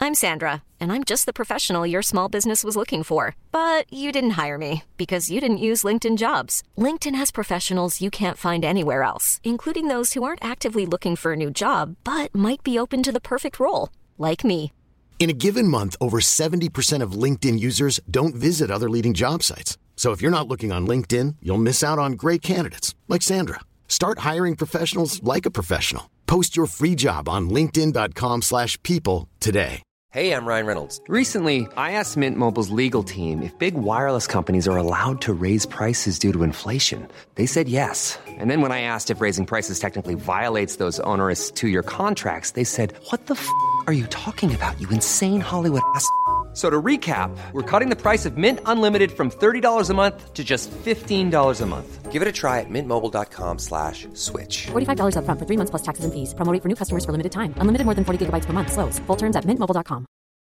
I'm Sandra, and I'm just the professional your small business was looking for. But you didn't hire me because you didn't use LinkedIn Jobs. LinkedIn has professionals you can't find anywhere else, including those who aren't actively looking for a new job, but might be open to the perfect role, like me. In a given month, over 70% of LinkedIn users don't visit other leading job sites. So if you're not looking on LinkedIn, you'll miss out on great candidates like Sandra. Start hiring professionals like a professional. Post your free job on linkedin.com/people today. Hey, I'm Ryan Reynolds. Recently, I asked Mint Mobile's legal team if big wireless companies are allowed to raise prices due to inflation. They said yes. And then when I asked if raising prices technically violates those onerous two-year contracts, they said, "What the f*** are you talking about, you insane Hollywood ass?" So to recap, we're cutting the price of Mint Unlimited from $30 a month to just $15 a month. Give it a try at mintmobile.com/switch. $45 up front for 3 months plus taxes and fees. Promo rate for new customers for limited time. Unlimited more than 40 gigabytes per month. Slows full terms at mintmobile.com.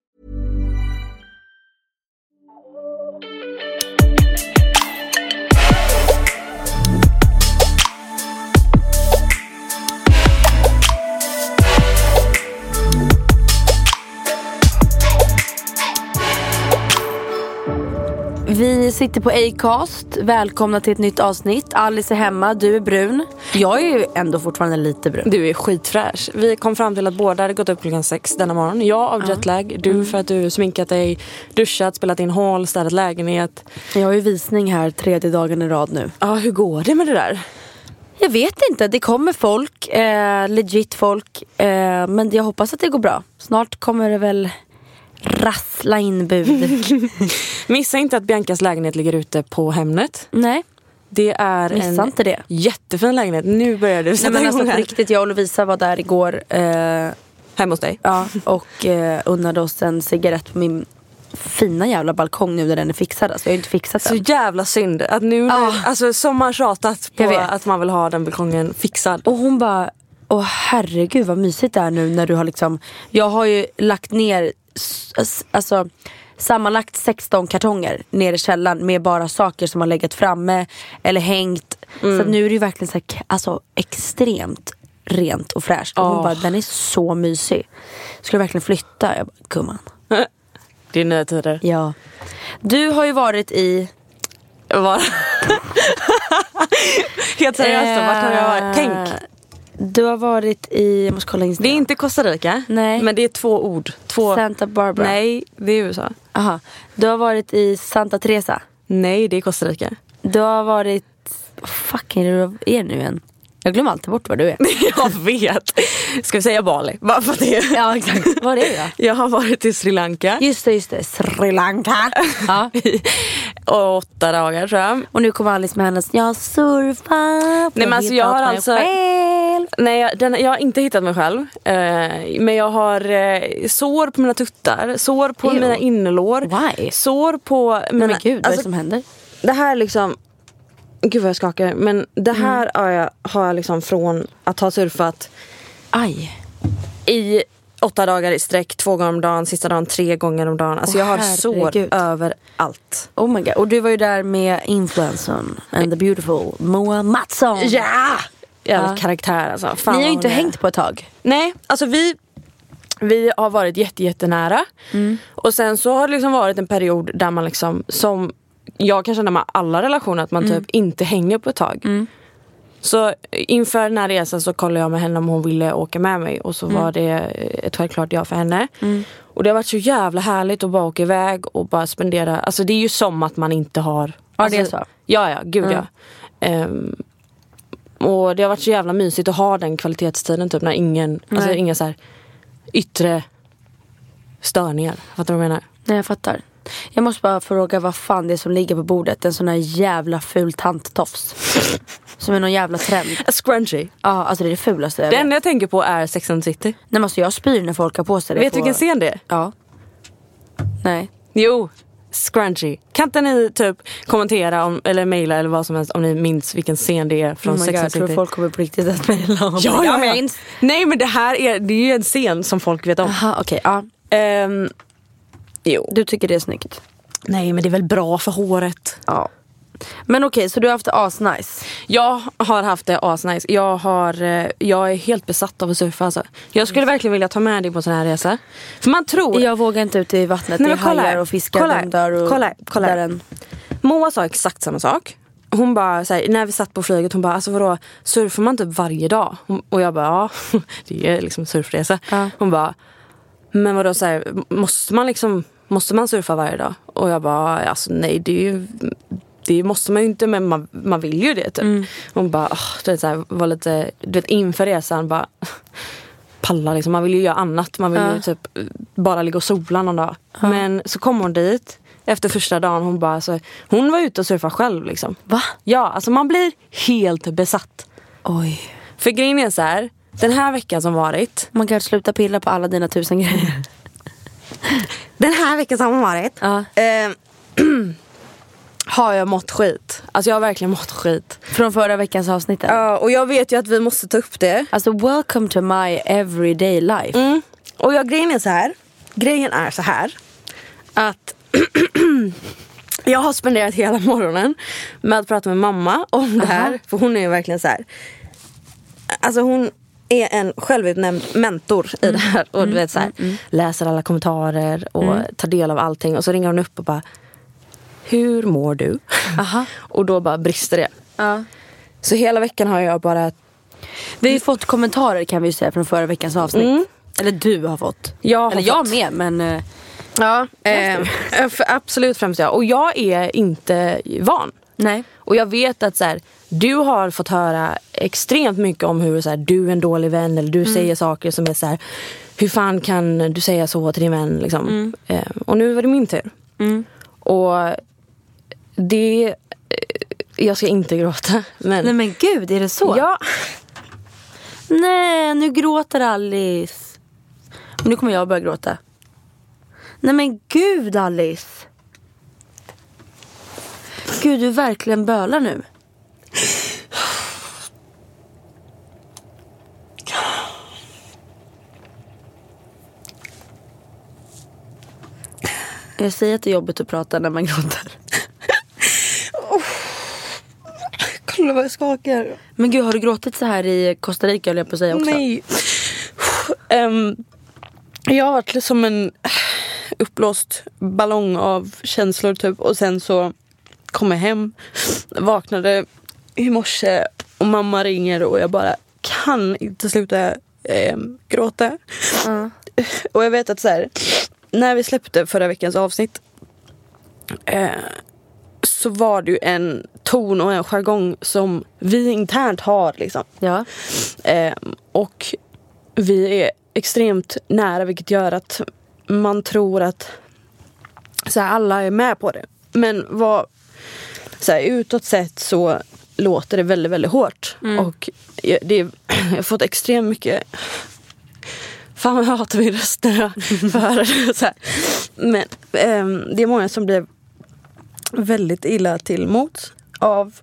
Vi sitter på Acast. Välkomna till ett nytt avsnitt. Alice är hemma, du är brun. Jag är ju ändå fortfarande lite brun. Du är skitfräsch. Vi kom fram till att båda hade gått upp klockan 6 denna morgon. Jag av jetlag, du för att du sminkat dig, duschat, spelat in hål, städat lägenhet. Jag har ju visning här 3:e dagen i rad nu. Ja, hur går det med det där? Jag vet inte, det kommer folk, legit folk, men jag hoppas att det går bra. Snart kommer det väl rassla in bud. Missa inte att Biancas lägenhet ligger ute på Hemnet. Nej. Det är Missa inte det. Jättefin lägenhet. Nu börjar du sätta igång här. Riktigt, jag och Lovisa var där igår. Hemma hos dig? Ja, och unnade oss en cigarett på min fina jävla balkong nu när den är fixad. Alltså, jag har inte fixat den. Så jävla synd att nu, alltså som man tjatat på att man vill ha den balkongen fixad. Och hon bara, åh herregud vad mysigt det är nu när du har liksom, jag har ju lagt ner alltså sammanlagt 16 kartonger ner i källaren med bara saker som har legat framme eller hängt. Så att nu är det ju verkligen så här, alltså extremt rent och fräscht. Och hon bara, den är så mysig. Skulle verkligen flytta? Jag bara, gumman. Det är nya tider. Ja. Du har ju varit i helt seriöst, vart har jag varit? Tänk. Du har varit i, jag måste kolla Instagram. Det är inte Costa Rica. Nej. Men det är 2 ord. Santa Barbara. Nej, det är USA. Aha. Du har varit i Santa Teresa. Nej, det är Costa Rica. Du har varit, fucking är du nu igen? Jag glömmer alltid bort vad du är. Jag vet. Ska vi säga Bali? Bara för det. Ja, exakt. Vad är det då? Jag har varit i Sri Lanka. Just det. Sri Lanka. Ja. 8 dagar tror jag. Och nu kommer Alice med hennes, jag surfar. Nej, men alltså jag har alltså... Nej, jag har inte hittat mig själv. Men jag har sår på mina tuttar. Sår på mina innerlår. Why? Sår på mina... Men gud, vad är det som händer? Det här liksom... Gud vad jag skakar. Men det här har jag liksom från att ha surfat i 8 dagar i sträck, 2 gånger om dagen, sista dagen 3 gånger om dagen. Alltså jag har sår överallt. Oh my god. Och du var ju där med influencern and the beautiful Moa Mattsson. Ja! Jävla karaktär alltså. Fan, ni har ju inte hängt på ett tag. Nej, alltså vi har varit jättenära. Och sen så har det liksom varit en period där man liksom, som jag kan känna med alla relationer, att man typ inte hänger på ett tag. Så inför den här resan så kollade jag med henne om hon ville åka med mig. Och så var det ett självklart ja för henne. Och det har varit så jävla härligt att bara åka iväg och bara spendera. Alltså det är ju som att man inte har... Ja, alltså, det är så. Ja, gud ja. Och det har varit så jävla mysigt att ha den kvalitetstiden typ när inga så här yttre störningar. Fattar du vad jag menar? Nej, jag fattar. Jag måste bara fråga vad fan det är som ligger på bordet. En sån här jävla ful tanttofs. Som är någon jävla trend. A scrunchie. Ja, alltså det är det fulaste jag Det vet. enda jag tänker på är Sex and the City. Nej, men alltså jag spyr när folk har på sig det. Vet du vilken scen det är? Ja. Nej. Jo, scrunchie. Kan inte ni typ kommentera om, eller mejla eller vad som helst om ni minns vilken scen det är från Sex and the City? Jag tror folk kommer på riktigt att mejla om. Ja. Nej, men det är ju en scen som folk vet om. Aha, okej. Ja. Jo. Du tycker det är snyggt? Nej, men det är väl bra för håret. Ja. Men okej, så du har haft det asnice? Jag har haft det asnice. Jag är helt besatt av att surfa alltså. Jag skulle verkligen vilja ta med dig på sån här resa. För man tror... Jag vågar inte ut i vattnet. Nej, det är hajar och fiskar. Kolla. Moa sa exakt samma sak. Hon bara, såhär, när vi satt på flyget, hon bara, alltså vadå, surfar man typ varje dag? Och jag bara, ja, det är liksom surfresa. Hon bara, men vadå, såhär, måste man surfa varje dag? Och jag bara, alltså nej, det måste man ju inte, men man vill ju det typ. Hon bara, var lite, du vet, inför resan bara, palla liksom, man vill ju göra annat. Man vill ju typ bara ligga och sola någon dag. Men så kom hon dit efter första dagen, hon bara, alltså, hon var ute och surfa själv liksom. Va? Ja, alltså man blir helt besatt. Oj. För grejen är så här, den här veckan som varit, man kan sluta pilla på alla dina 1000 grejer. Den här veckan som varit har jag mått skit. Alltså jag har verkligen mått skit. Från förra veckans avsnitt. Ja, och jag vet ju att vi måste ta upp det. Alltså welcome to my everyday life. Och grejen är så här att jag har spenderat hela morgonen med att prata med mamma om det här. För hon är ju verkligen så här, alltså hon är en självutnämnd mentor i det här. Och du vet så här, läser alla kommentarer och tar del av allting. Och så ringer hon upp och bara, hur mår du? Och då bara brister det. Så hela veckan har jag bara... Vi har ju fått kommentarer, kan vi ju säga, från förra veckans avsnitt. Eller du har fått. Jag med, men... Ja, absolut främst jag. Och jag är inte van. Nej. Och jag vet att så här, du har fått höra extremt mycket om hur så här, du är en dålig vän. Eller du säger saker som är så här, hur fan kan du säga så till din vän? Liksom. Och nu var det min tur. Och det... Jag ska inte gråta. Men... Nej men gud, är det så? Ja. Nej, nu gråter Alice. Men nu kommer jag börja gråta. Nej men gud, Alice. Gud, du verkligen bölar nu. Jag säger att det är jobbigt att prata när man gråter. Kolla vad jag skakar. Men gud, har du gråtit så här i Costa Rica, eller jag på att säga också? Nej. Jag har varit som en uppblåst ballong av känslor typ. Och sen så kom jag hem, vaknade i morse och mamma ringer och jag bara kan inte sluta gråta. Och jag vet att så här, när vi släppte förra veckans avsnitt så var det ju en ton och en jargong som vi internt har liksom. Ja. Och vi är extremt nära, vilket gör att man tror att så här, alla är med på det. Men så här, utåt sett så låter det väldigt, väldigt hårt. Och jag har fått extremt mycket... Fan, jag hatar min röst när jag för så här. Men det är många som blir väldigt illa till mot av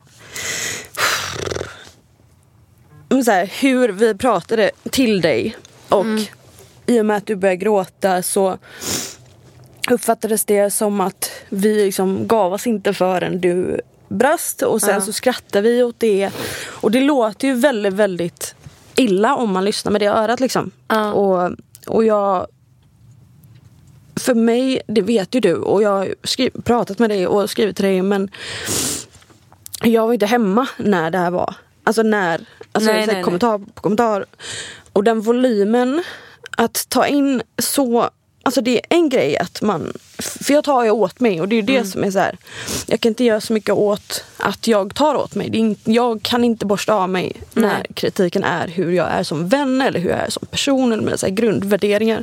så här, hur vi pratade till dig. Och i och med att du började gråta så uppfattades det som att vi liksom gav oss inte förrän du brast. Och sen så skrattade vi åt det. Och det låter ju väldigt, väldigt illa om man lyssnar med det örat liksom. Och jag... För mig, det vet ju du. Och jag har pratat med dig och skrivit till dig. Men jag var inte hemma när det här var. Alltså nej, kommentar på kommentar. Och den volymen att ta in så... Alltså det är en grej att man... För jag tar ju åt mig. Och det är ju det som är så här... Jag kan inte göra så mycket åt att jag tar åt mig. Jag kan inte borsta av mig när kritiken är hur jag är som vän. Eller hur jag är som person. Eller med så här grundvärderingar.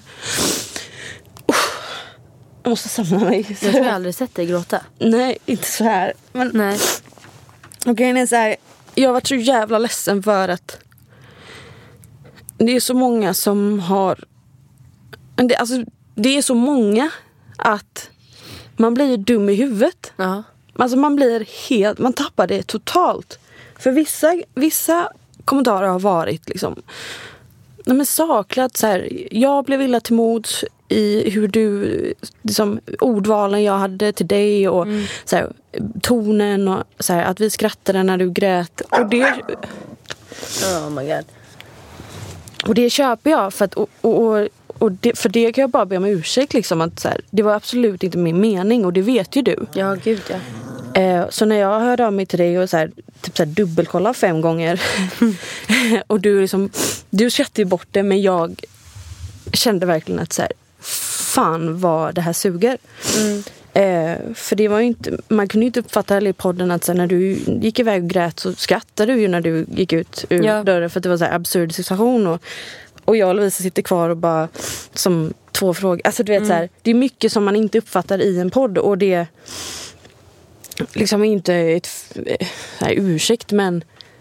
Jag måste samla mig. Jag har aldrig sett dig gråta. Nej, inte så här. Men... Nej. Och grejen är så här... Jag har varit så jävla ledsen för att... Det är så många som har... Det är så många att man blir dum i huvudet. Alltså man blir helt... Man tappar det totalt. För vissa kommentarer har varit liksom... Men sakligt så här, jag blev illa till mods. i hur du liksom, ordvalen jag hade till dig och så här, tonen och så här, att vi skrattade när du grät och det Oh my god. och det köper jag för att och det, för det kan jag bara be om ursäkt liksom, att så här, det var absolut inte min mening och det vet ju du. Ja, gud ja. Så när jag hörde av mig till dig och så här, typ så här dubbelkolla 5 gånger och du liksom, du skrattade ju bort det, men jag kände verkligen att så här, fan vad det här suger. För det var ju inte, man kunde ju inte uppfatta i podden att så här, när du gick iväg och grät så skrattade du ju när du gick ut ur dörren, för att det var så här absurd situation och jag och Lovisa sitter kvar och bara som 2 frågor. Alltså du vet så här, det är mycket som man inte uppfattar i en podd och det liksom inte ett så här, ursäkt, men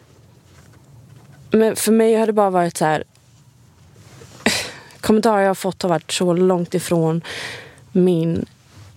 för mig har det bara varit så här, kommentarer jag har fått har varit så långt ifrån min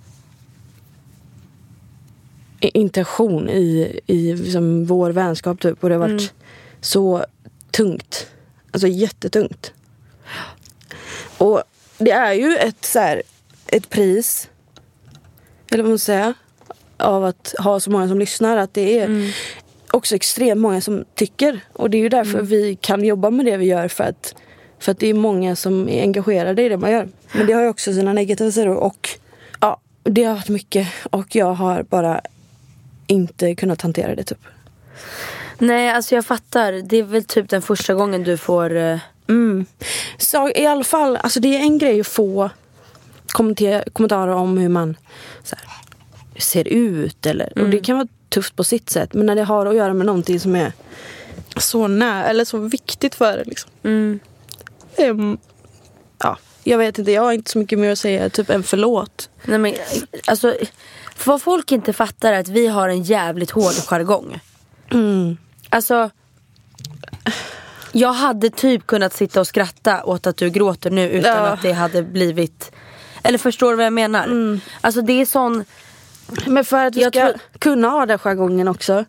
intention i liksom vår vänskap typ, och det har varit så tungt, alltså jättetungt. Och det är ju ett så här, ett pris, eller vad man säger, av att ha så många som lyssnar, att det är också extremt många som tycker, och det är ju därför vi kan jobba med det vi gör, för att det är många som är engagerade i det man gör. Men det har ju också sina negativa sidor, och ja, det har varit mycket, och jag har bara inte kunnat hantera det typ. Nej, alltså jag fattar. Det är väl typ den första gången du får... Så i alla fall, alltså det är en grej att få kommentarer om hur man så här, ser ut eller, och det kan vara tufft på sitt sätt, men när det har att göra med någonting som är så nära eller så viktigt för det liksom. Ja, jag vet inte, jag har inte så mycket mer att säga typ än förlåt. Nej, men alltså, vad folk inte fattar är att vi har en jävligt hård jargong. Alltså, jag hade typ kunnat sitta och skratta åt att du gråter nu utan att det hade blivit, eller förstår du vad jag menar? Alltså det är sån. Men för att vi ska kunna ha den jargongen också,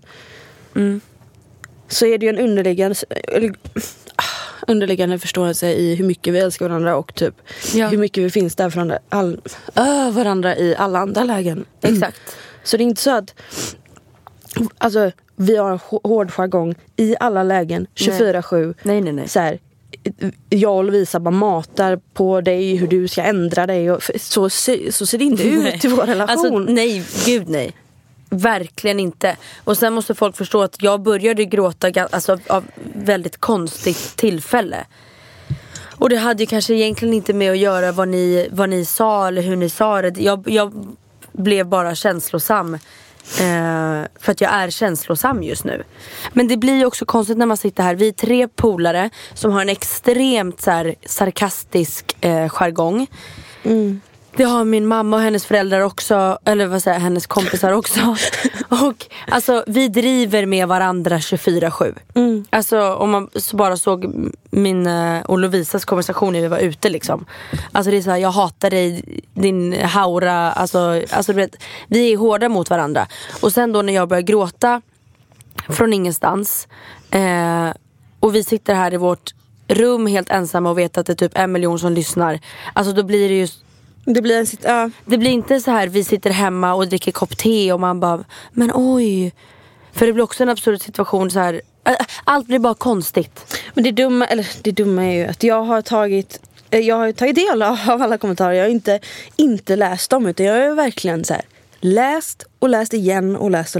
så är det ju en underliggande förståelse i hur mycket vi älskar varandra, och typ hur mycket vi finns där för varandra i alla andra lägen. Exakt. Så det är inte så att alltså, vi har hård jargong i alla lägen 24/7. Nej. Så här, jag och Lovisa bara matar på dig hur du ska ändra dig, och så ser det inte ut i vår relation. Alltså, nej, gud nej. Verkligen inte. Och sen måste folk förstå att jag började gråta alltså, av väldigt konstigt tillfälle. Och det hade ju kanske egentligen inte med att göra vad ni sa eller hur ni sa det. Jag blev bara känslosam. För att jag är känslosam just nu. Men det blir ju också konstigt när man sitter här. Vi är 3 polare som har en extremt så här, sarkastisk jargong. Det har min mamma och hennes föräldrar också. Eller vad säger hennes kompisar också. Och alltså vi driver med varandra 24/7. Alltså om man så bara såg min och Lovisas konversation när vi var ute liksom. Alltså det är så här, jag hatar dig, din haura. Alltså du vet, vi är hårda mot varandra. Och sen då när jag börjar gråta från ingenstans, och vi sitter här i vårt rum helt ensamma och vet att det är typ 1 miljon som lyssnar. Alltså då blir det ju, det blir inte så här vi sitter hemma och dricker kopp te och man bara, men oj. För det blir också en absurd situation så här. Allt blir bara konstigt. Men det dumma är ju att jag har tagit del av alla kommentarer. Jag har inte läst dem, utan jag har verkligen så här läst och läst igen och läst.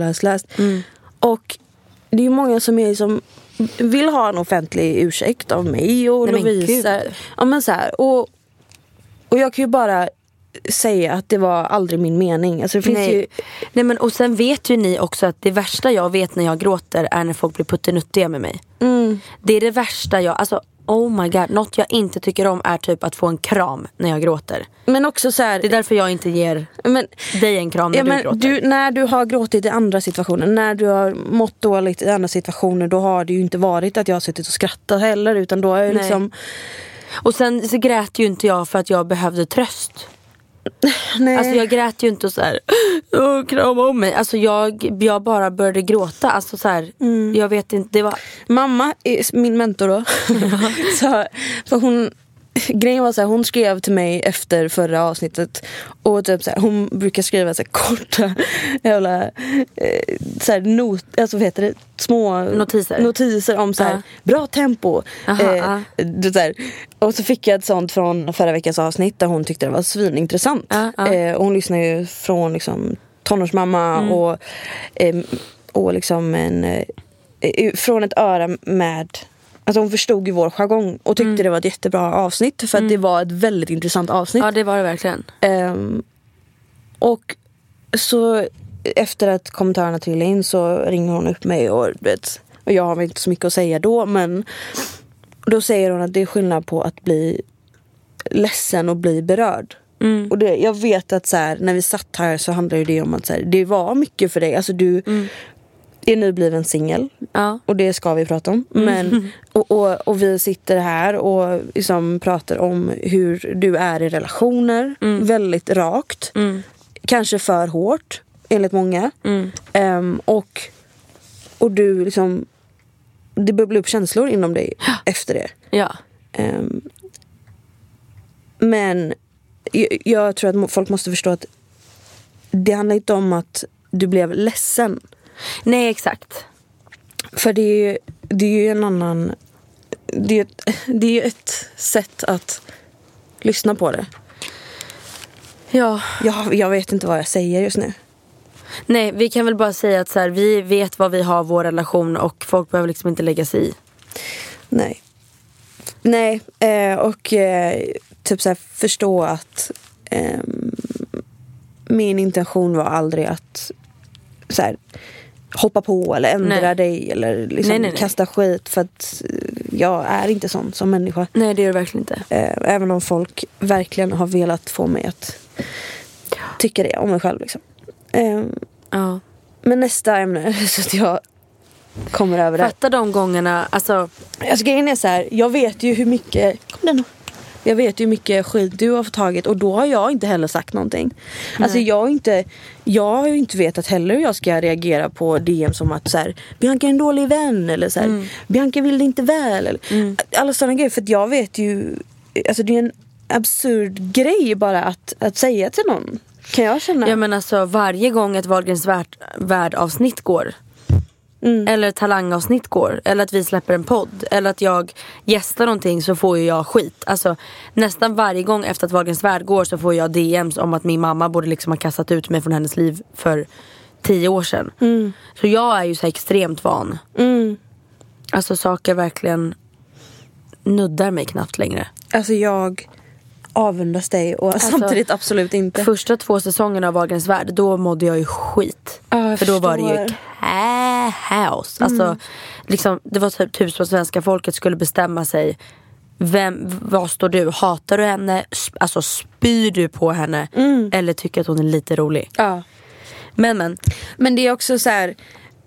Och det är ju många som är som vill ha en offentlig ursäkt av mig och Lovisa. Ja, men så här, och jag kan ju bara säga att det var aldrig min mening. Alltså det finns ju... Nej, men och sen vet ju ni också att det värsta jag vet när jag gråter är när folk blir puttinuttiga med mig. Det är det värsta alltså oh my god, något jag inte tycker om är typ att få en kram när jag gråter. Men också så här, det är därför jag inte ger dig en kram när du gråter. När du har gråtit i andra situationer, när du har mått dåligt i andra situationer, då har det ju inte varit att jag har suttit och skrattat heller, utan då är jag liksom... Och sen så grät ju inte jag för att jag behövde tröst. Nej. Alltså jag grät ju inte och så här, krama om mig. Alltså jag bara började gråta. Alltså så här, jag vet inte, det var... Mamma är min mentor då. Så hon grejen var så här, hon skrev till mig efter förra avsnittet och typ så här, hon brukar skriva så här korta jävla så här alltså vad heter det, små notiser om så här bra tempo. Det där. Och så fick jag ett sånt från förra veckans avsnitt där hon tyckte det var svinintressant. Och hon lyssnar ju från liksom tonårsmamma och liksom från ett öra med. Alltså hon förstod ju vår jargong och tyckte det var ett jättebra avsnitt för att det var ett väldigt intressant avsnitt. Ja, det var det verkligen. Och så efter att kommentarerna trillade in så ringer hon upp mig och jag har inte så mycket att säga då, men då säger hon att det är skillnad på att bli ledsen och bli berörd. Och jag vet att så här, när vi satt här så handlade det om att så här, det var mycket för dig. Alltså du är nybliven singel. Och det ska vi prata om. Men, och vi sitter här och liksom pratar om hur du är i relationer. Väldigt rakt. Kanske för hårt, enligt många. Och du liksom, det bubblar upp känslor inom dig efter det. Ja. Men jag tror att folk måste förstå att det handlar inte om att du blev ledsen. Nej, exakt. För det är ju en annan. Det är ett sätt att lyssna på det. Ja. Jag vet inte vad jag säger just nu. Nej, vi kan väl bara säga att så här, vi vet vad vi har vår relation och folk behöver liksom inte lägga sig i. Nej, och typ så här, förstå att min intention var aldrig att så här, hoppa på eller ändra dig eller liksom kasta skit, för att jag är inte sån som människa. Nej, det är det verkligen inte. Även om folk verkligen har velat få mig att tycka det om mig själv liksom. Men nästa ämne så att jag kommer över det. Fatta de gångerna, alltså grejen är så här, jag vet ju hur mycket jag vet ju hur mycket skit du har fått tagit, och då har jag inte heller sagt någonting. Alltså jag har ju inte vetat heller hur jag ska reagera på DM som att så här, Bianca är en dålig vän, eller så här, Bianca vill det inte väl, eller alla sådana grejer, för att jag vet ju, alltså det är en absurd grej bara att säga till någon, kan jag känna. Ja, men alltså varje gång ett Wahlgrens värld avsnitt går, eller talangavsnitt går, eller att vi släpper en podd, eller att jag gästar någonting, så får ju jag skit. Alltså nästan varje gång efter att Wahlgrens värld går så får jag DMs om att min mamma borde liksom ha kastat ut mig från hennes liv för 10 år sedan. Så jag är ju så extremt van. Alltså saker verkligen nuddar mig knappt längre. Alltså jag avundas dig och alltså, samtidigt absolut inte. Första 2 säsongerna av Wahlgrens värld, då mådde jag ju skit. För då var det ju kaos. Alltså, liksom, det var typ som svenska folket skulle bestämma sig. Vad står du? Hatar du henne? Alltså spyr du på henne? Eller tycker att hon är lite rolig? Ja. Men det är också så här,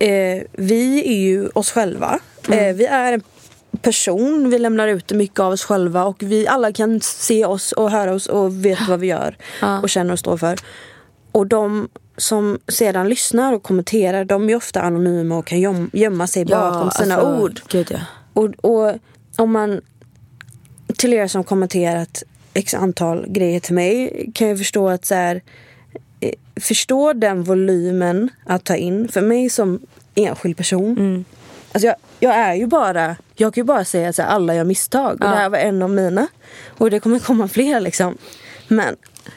vi är ju oss själva. Vi är en person, vi lämnar ut mycket av oss själva, och vi alla kan se oss och höra oss och vet vad vi gör och känner och står för. Och de som sedan lyssnar och kommenterar, de är ofta anonyma och kan gömma sig bakom sina ord. Gud, ja. Och om man, till er som kommenterat x antal grejer till mig, kan jag förstå att så här, förstå den volymen att ta in för mig som enskild person. Alltså jag kan ju bara säga att alla gör misstag, och det här var en av mina, och det kommer komma fler liksom. Men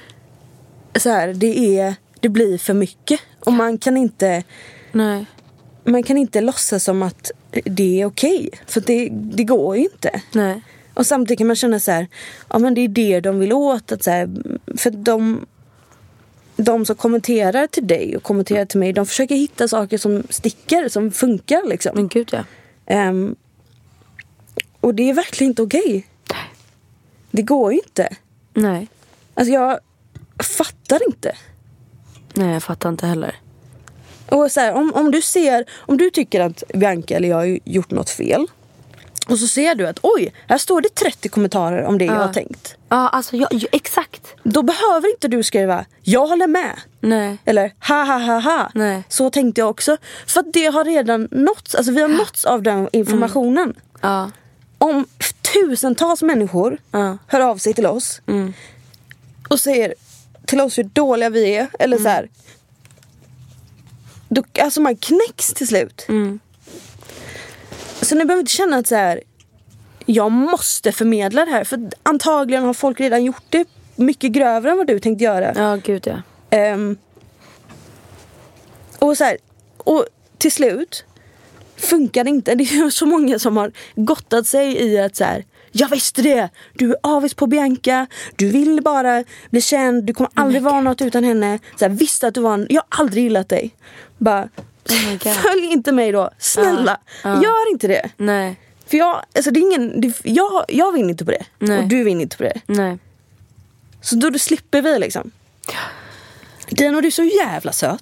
så här, det blir för mycket, och man kan inte låtsas som att det är okej, för det går ju inte. Nej. Och samtidigt kan man känna så här, ja men det är det de vill åt, att så här, för de som kommenterar till dig och kommenterar till mig, de försöker hitta saker som sticker, som funkar liksom. Men gud, ja. Och det är verkligen inte okej. Det går ju inte. Nej. Alltså jag fattar inte. Nej, jag fattar inte heller. Och så här, om du tycker att Bianca eller jag har gjort något fel, och så ser du att oj, här står det 30 kommentarer om det jag har tänkt. Ja, alltså exakt. Då behöver inte du skriva jag håller med. Nej. Eller ha. Nej. Så tänkte jag också. För att det har redan nåtts. Alltså vi har nåtts av den informationen. Ja. Om tusentals människor hör av sig till oss och säger till oss hur dåliga vi är, eller så här, då, alltså man knäcks till slut. Så ni behöver inte känna att så här, jag måste förmedla det här, för antagligen har folk redan gjort det mycket grövre än vad du tänkte göra. Ja, gud ja. Och så här, och till slut funkar det inte. Det är så många som har gottat sig i att så här, jag visste det, du är avis på Bianca, du vill bara bli känd, du kommer aldrig vara något utan henne. Så här, visste att du var jag har aldrig gillat dig. Bara, följ inte mig då, snälla. Gör inte det. Nej. För alltså det är ingen, jag vinner inte på det. Nej. Och du vinner inte på det. Nej. Så då slipper vi liksom. Dino, du är så jävla söt.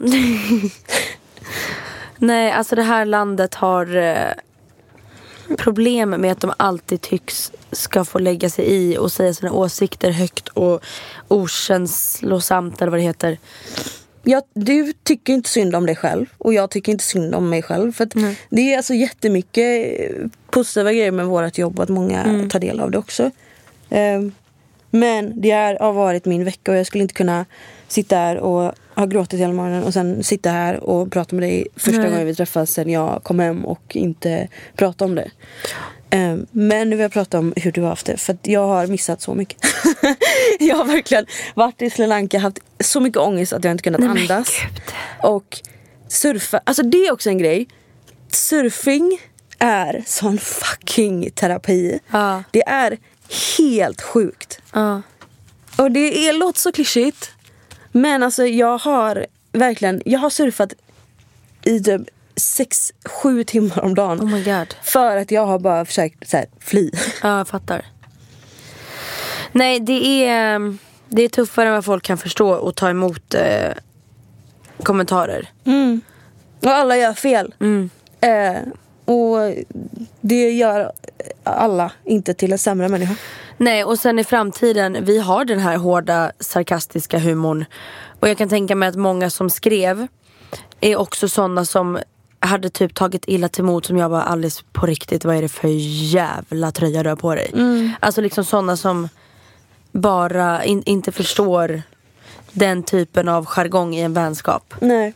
Nej, alltså det här landet har problem med att de alltid tycks ska få lägga sig i och säga sina åsikter högt och okänslosamt, eller vad det heter. Du tycker inte synd om dig själv, och jag tycker inte synd om mig själv, för att det är alltså jättemycket positiva grejer med vårt jobb, att många tar del av det också. Men det har varit min vecka, och jag skulle inte kunna sitta här och ha gråtit hela morgonen och sen sitta här och prata med dig första gången vi träffas sen jag kom hem och inte prata om det. Men nu vill jag prata om hur du har haft det, för att jag har missat så mycket. Jag har verkligen varit i Sri Lanka, haft så mycket ångest att jag inte kunnat andas. Och surfa, alltså det är också en grej. Surfing är sån fucking terapi. Det är helt sjukt. Och det låter så klyschigt, men alltså jag har surfat i typ 6-7 timmar om dagen. Oh my God. För att jag har bara försökt så här, fly. Ja, jag fattar. Nej, det är tuffare än vad folk kan förstå och ta emot kommentarer. Och alla gör fel. Och det gör alla inte till en sämre människa. Nej, och sen i framtiden, vi har den här hårda, sarkastiska humorn. Och jag kan tänka mig att många som skrev är också sådana som hade typ tagit illa till emot, som jag bara, Alice, på riktigt, vad är det för jävla tröja du har på dig? Alltså liksom sådana som bara inte förstår den typen av jargong i en vänskap. Nej.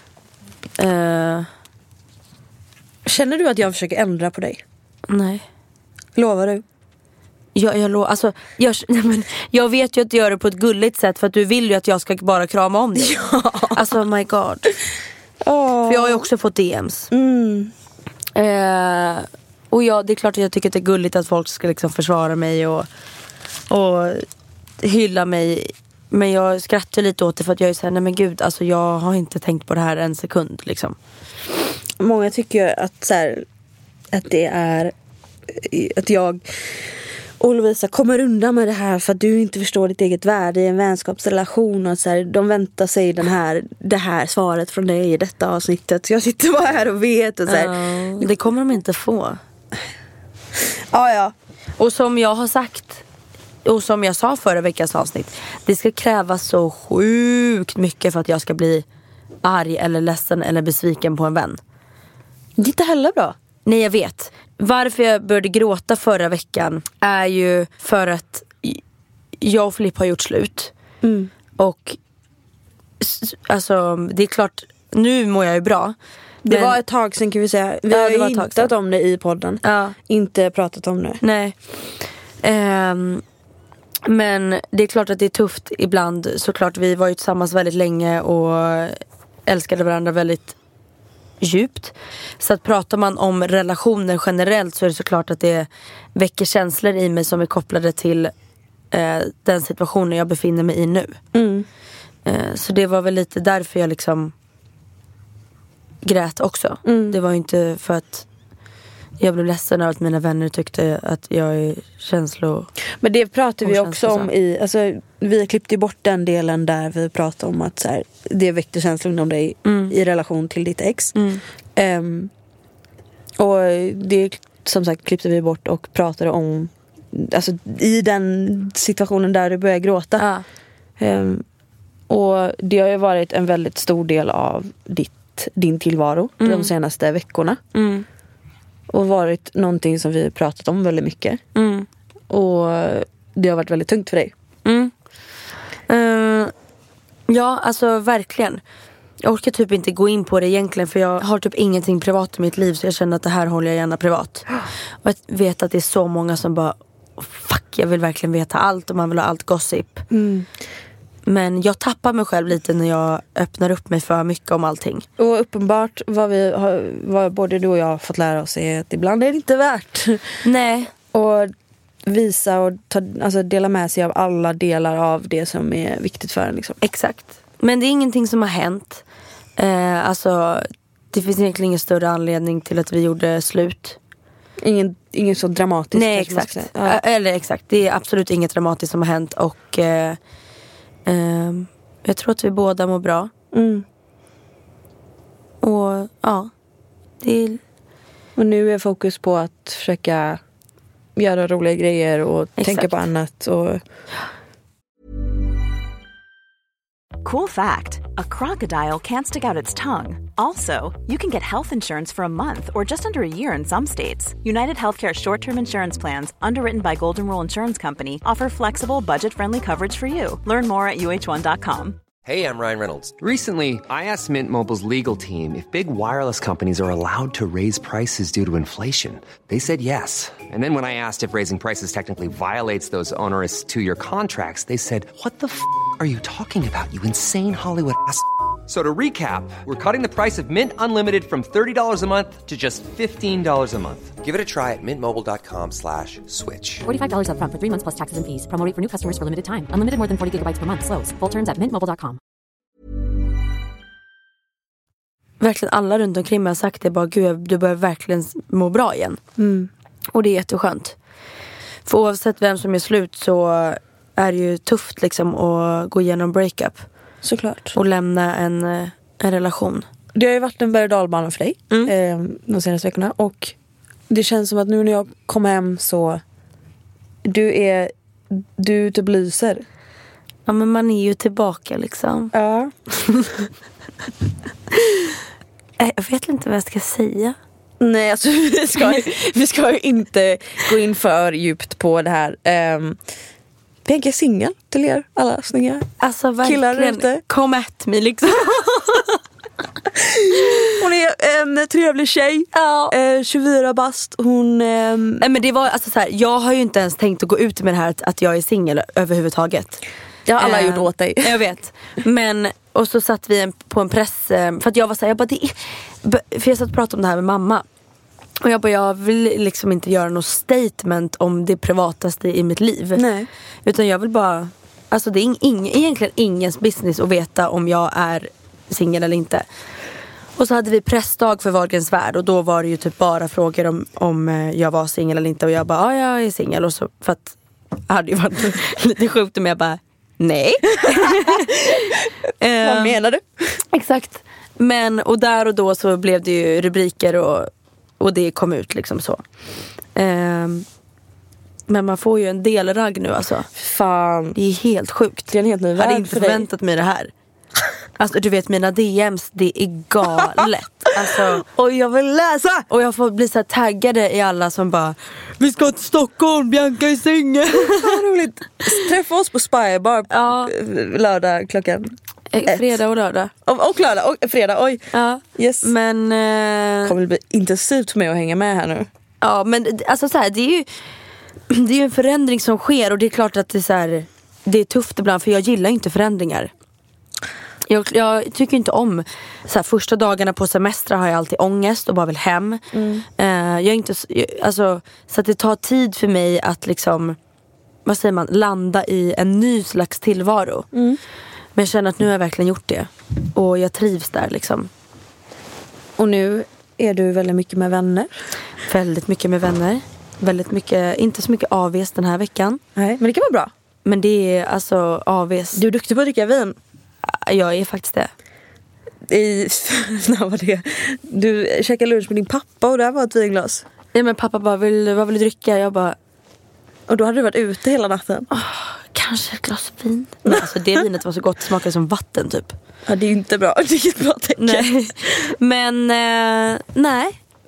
Känner du att jag försöker ändra på dig? Nej. Lovar du? Alltså, jag vet ju att du gör det på ett gulligt sätt, för att du vill ju att jag ska bara krama om dig. Ja. Alltså, my God. För jag har ju också fått DMs. Och det är klart att jag tycker att det är gulligt att folk ska liksom försvara mig och hylla mig. Men jag skrattar lite åt det, för att jag är såhär, nej men gud, alltså jag har inte tänkt på det här en sekund liksom. Många tycker att så här, att det är att jag och Lovisa kommer undan med det här för att du inte förstår ditt eget värde i en vänskapsrelation, och så här, de väntar sig det här svaret från dig i detta avsnittet. Jag sitter bara här och vet och så här. Det kommer de inte få. Ja. Och som jag har sagt, och som jag sa förra veckans avsnitt, det ska krävas så sjukt mycket för att jag ska bli arg eller ledsen eller besviken på en vän. Det är inte heller bra. Nej, jag vet. Varför jag började gråta förra veckan är ju för att jag och Filip har gjort slut. Och alltså, det är klart, nu mår jag ju bra. Det var ett tag sen, kan vi säga. Vi har ju hintat om det i podden. Inte pratat om det. Nej. Men det är klart att det är tufft ibland. Såklart, vi var ju tillsammans väldigt länge och älskade varandra väldigt djupt. Så att pratar man om relationer generellt, så är det såklart att det väcker känslor i mig som är kopplade till den situationen jag befinner mig i nu. Så det var väl lite därför jag liksom grät också. Det var ju inte för att jag blev ledsen över att mina vänner tyckte att jag är Men det pratar vi också om i, alltså, vi klippte bort den delen där vi pratade om att så här, det väckte känslor om dig i relation till ditt ex. Och det som sagt klippte vi bort och pratade om, alltså, i den situationen där du började gråta. Och det har ju varit en väldigt stor del av din tillvaro de senaste veckorna. Och varit någonting som vi pratat om väldigt mycket. Och det har varit väldigt tungt för dig. Ja, alltså verkligen. Jag orkar typ inte gå in på det egentligen, för jag har typ ingenting privat i mitt liv, så jag känner att det här håller jag gärna privat. Och jag vet att det är så många som bara fuck, jag vill verkligen veta allt och man vill ha allt gossip. Men jag tappar mig själv lite när jag öppnar upp mig för mycket om allting. Och uppenbart vad både du och jag har fått lära oss är att ibland är det inte värt. Nej. Och visa och dela med sig av alla delar av det som är viktigt för en liksom. Exakt. Men det är ingenting som har hänt. Alltså det finns egentligen ingen större anledning till att vi gjorde slut. Ingen så dramatiskt. Nej, exakt. Eller exakt. Det är absolut inget dramatiskt som har hänt. Och jag tror att vi båda mår bra. Och ja, och nu är fokus på att försöka göra roliga grejer och tänka på annat. Och Cool fact, a crocodile can't stick out its tongue. Also, you can get health insurance for a month or just under a year in some states. United Healthcare short-term insurance plans, underwritten by Golden Rule Insurance Company, offer flexible, budget-friendly coverage for you. Learn more at uh1.com. Hey, I'm Ryan Reynolds. Recently, I asked Mint Mobile's legal team if big wireless companies are allowed to raise prices due to inflation. They said yes. And then when I asked if raising prices technically violates those onerous 2-year contracts, they said, "What the f*** are you talking about, you insane Hollywood ass?" So to recap, we're cutting the price of Mint Unlimited from $30 a month to just $15 a month. Give it a try at mintmobile.com/switch. $45 up front for 3 months plus taxes and fees. Promo rate for new customers for limited time. Unlimited more than 40 gigabytes per month. Slows full terms at mintmobile.com. verkligen alla runt omkring mig har sagt det. Bara, gud, du börjar verkligen må bra igen. Och det är jätteskönt. För oavsett vem som är slut så är det ju tufft liksom att gå igenom breakup. Såklart. Och lämna en relation. Det har ju varit en berg- och dalbana för dig de senaste veckorna. Och det känns som att nu när jag kommer hem så du typ lyser. Ja, men man är ju tillbaka liksom. Ja. Jag vet inte vad jag ska säga. Nej, alltså vi ska ju inte gå in för djupt på det här. Bianca är singel till er alla snygga alltså, killar ute. Come at me liksom. Hon är en trevlig tjej. 24 bast. Hon Nej, men det var alltså så här, jag har ju inte ens tänkt att gå ut med det här att jag är singel överhuvudtaget. Ja, alla har gjort åt dig. Jag vet. Men och så satt vi på en press för att jag var så här, för jag satt och pratade om det här med mamma. Och jag vill liksom inte göra något statement om det privataste i mitt liv. Nej. Utan jag vill bara, alltså det är egentligen ingens business att veta om jag är singel eller inte. Och så hade vi pressdag för Wahlgrens värld. Och då var det ju typ bara frågor om jag var singel eller inte. Och jag bara, ja, jag är singel. Och så, för att jag hade ju varit lite sjukt om jag bara, nej. Vad menar du? Exakt. Men, och där och då så blev det ju rubriker och det kom ut liksom så. Men man får ju en delragg nu alltså. Fan. Det är helt sjukt. Det är en helt ny värld. Jag hade inte för dig. förväntat mig det här. Alltså du vet mina DMs, det är galet. Alltså, och jag vill läsa. Och jag får bli så här taggade i alla som bara, vi ska till Stockholm, Bianca är singel. Roligt. Träffa oss på Spy Bar lördag klockan 1. Fredag och lördag. Och lördag och fredag, oj. Ja. Yes. Men kommer det bli intensivt för mig att hänga med här nu. Ja, men alltså så här, det är ju en förändring som sker. Och det är klart att det är så här, det är tufft ibland. För jag gillar inte förändringar. Jag tycker inte om så här, första dagarna på semester har jag alltid ångest och bara vill hem. Jag är inte alltså, så att det tar tid för mig att liksom, vad säger man, landa i en ny slags tillvaro. Men jag känner att nu har jag verkligen gjort det. Och jag trivs där liksom. Och nu är du väldigt mycket med vänner. Väldigt mycket med vänner. Väldigt mycket, inte så mycket AVs den här veckan. Nej, men det kan vara bra. Men det är alltså AVs. Du är duktig på att dricka vin. Jag är faktiskt det. När var det? Du käkade lunch med din pappa och där var ett vinglas. Ja, men pappa bara, vad vill du dricka? Jag bara... Och då hade du varit ute hela natten. Kanske ett glas vin. Men alltså det vinet var så gott, smakade som vatten typ. Ja, det är ju inte bra. Det är ett bra tecken. Nej. Men nej.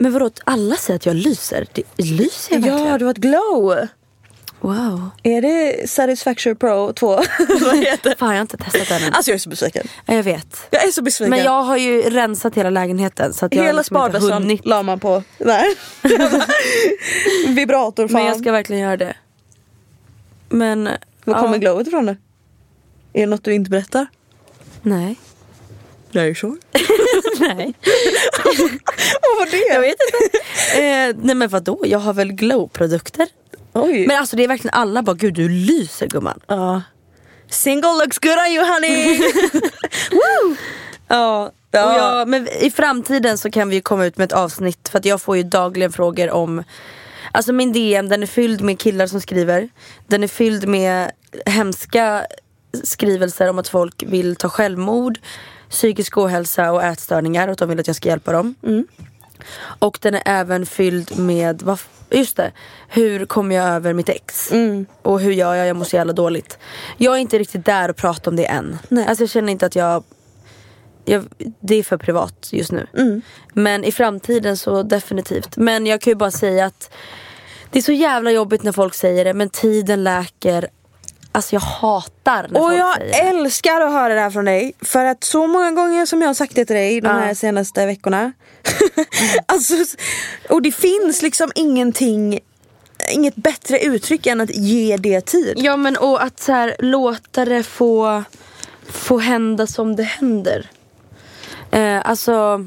Men vadå, alla säger att jag lyser. Lyser jag verkligen? Ja, du har ett glow. Wow. Är det Satisfactory Pro 2? Vad heter det? Fan, jag har inte testat den än. Alltså jag är så besviken. Jag vet. Jag är så besviken. Men jag har ju rensat hela lägenheten. Så att jag hela liksom inte sparbössan la man på. Nej. Vibrator fan. Men jag ska verkligen göra det. Men... Var kommer glowet ifrån då? Är det något du inte berättar? Nej. Are you sure? Nej. Vad var det? Jag vet inte. Nej men vadå? Jag har väl glow-produkter. Oj. Men alltså det är verkligen alla bara, gud du lyser gumman. Ja. Single looks good on you honey. Woo! Ja. Men i framtiden så kan vi ju komma ut med ett avsnitt. För att jag får ju dagligen frågor om... Alltså min DM, den är fylld med killar som skriver. Den är fylld med hemska skrivelser om att folk vill ta självmord, psykisk ohälsa och ätstörningar. Och att de vill att jag ska hjälpa dem. Och den är även fylld med... Just det, hur kommer jag över mitt ex? Och hur gör jag mår så jävla dåligt. Jag är inte riktigt där och pratar om det än. Nej. Alltså jag känner inte att jag det är för privat just nu. Men i framtiden så definitivt. Men jag kan ju bara säga att det är så jävla jobbigt när folk säger det. Men tiden läker. Alltså jag hatar när folk säger det. Och jag älskar att höra det här från dig. För att så många gånger som jag har sagt det till dig de här senaste veckorna. Alltså, och det finns liksom inget bättre uttryck än att ge det tid. Ja men och att så här, låta det få hända som det händer. Alltså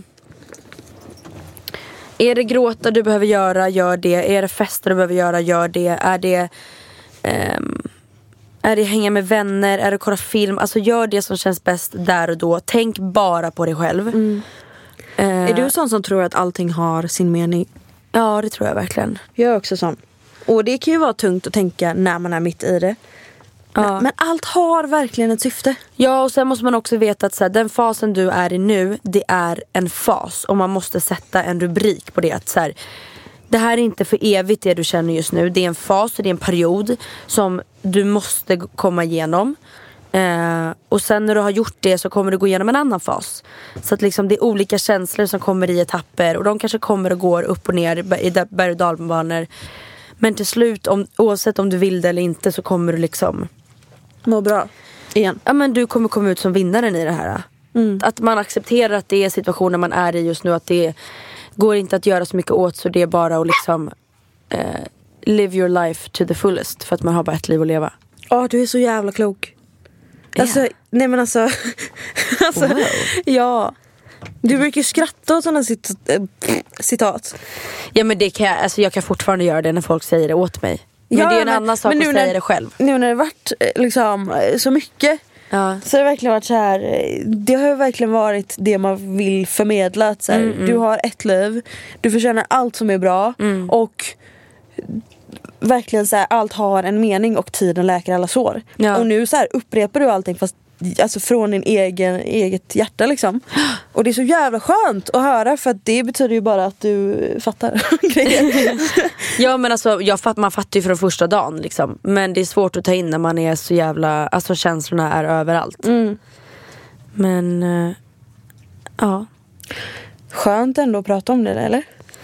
är det gråta du behöver göra, gör det. Är det fester du behöver göra, gör det. Är det hänga med vänner, är det kolla film. Alltså gör det som känns bäst där och då. Tänk bara på dig själv. Är du sån som tror att allting har sin mening? Ja, det tror jag verkligen. Jag är också sån. Och det kan ju vara tungt att tänka när man är mitt i det. Ja. Men allt har verkligen ett syfte. Ja, och sen måste man också veta att så här, den fasen du är i nu, det är en fas. Och man måste sätta en rubrik på det. Att så här, det här är inte för evigt det du känner just nu. Det är en fas och det är en period som du måste komma igenom. Och sen när du har gjort det så kommer du gå igenom en annan fas. Så att liksom det är olika känslor som kommer i etapper. Och de kanske kommer och går upp och ner i berg- och dalbanor. Men till slut, oavsett om du vill det eller inte, så kommer du liksom må bra igen. Ja, men du kommer komma ut som vinnaren i det här. Att man accepterar att det är situationen man är i just nu. Att det går inte att göra så mycket åt. Så det är bara att liksom live your life to the fullest. För att man har bara ett liv att leva. Ja, du är så jävla klok. Alltså, nej men alltså, Wow. ja. Du brukar ju skratta åt sådana citat. Ja men det kan jag kan fortfarande göra det när folk säger det åt mig. Men ja, det är en annan sak att säga det själv. Nu när det varit liksom så mycket, så har det verkligen varit så här. Det har ju verkligen varit det man vill förmedla, att så här, du har ett liv, du förtjänar allt som är bra. Och verkligen så här, allt har en mening och tiden läker alla sår. Och nu så här upprepar du allting fast alltså från din eget hjärta liksom. Och det är så jävla skönt att höra, för att det betyder ju bara att du fattar grejer. Ja men alltså man fattar ju från första dagen liksom. Men det är svårt att ta in när man är så jävla, alltså känslorna är överallt. Men ja. Skönt ändå att prata om det, eller?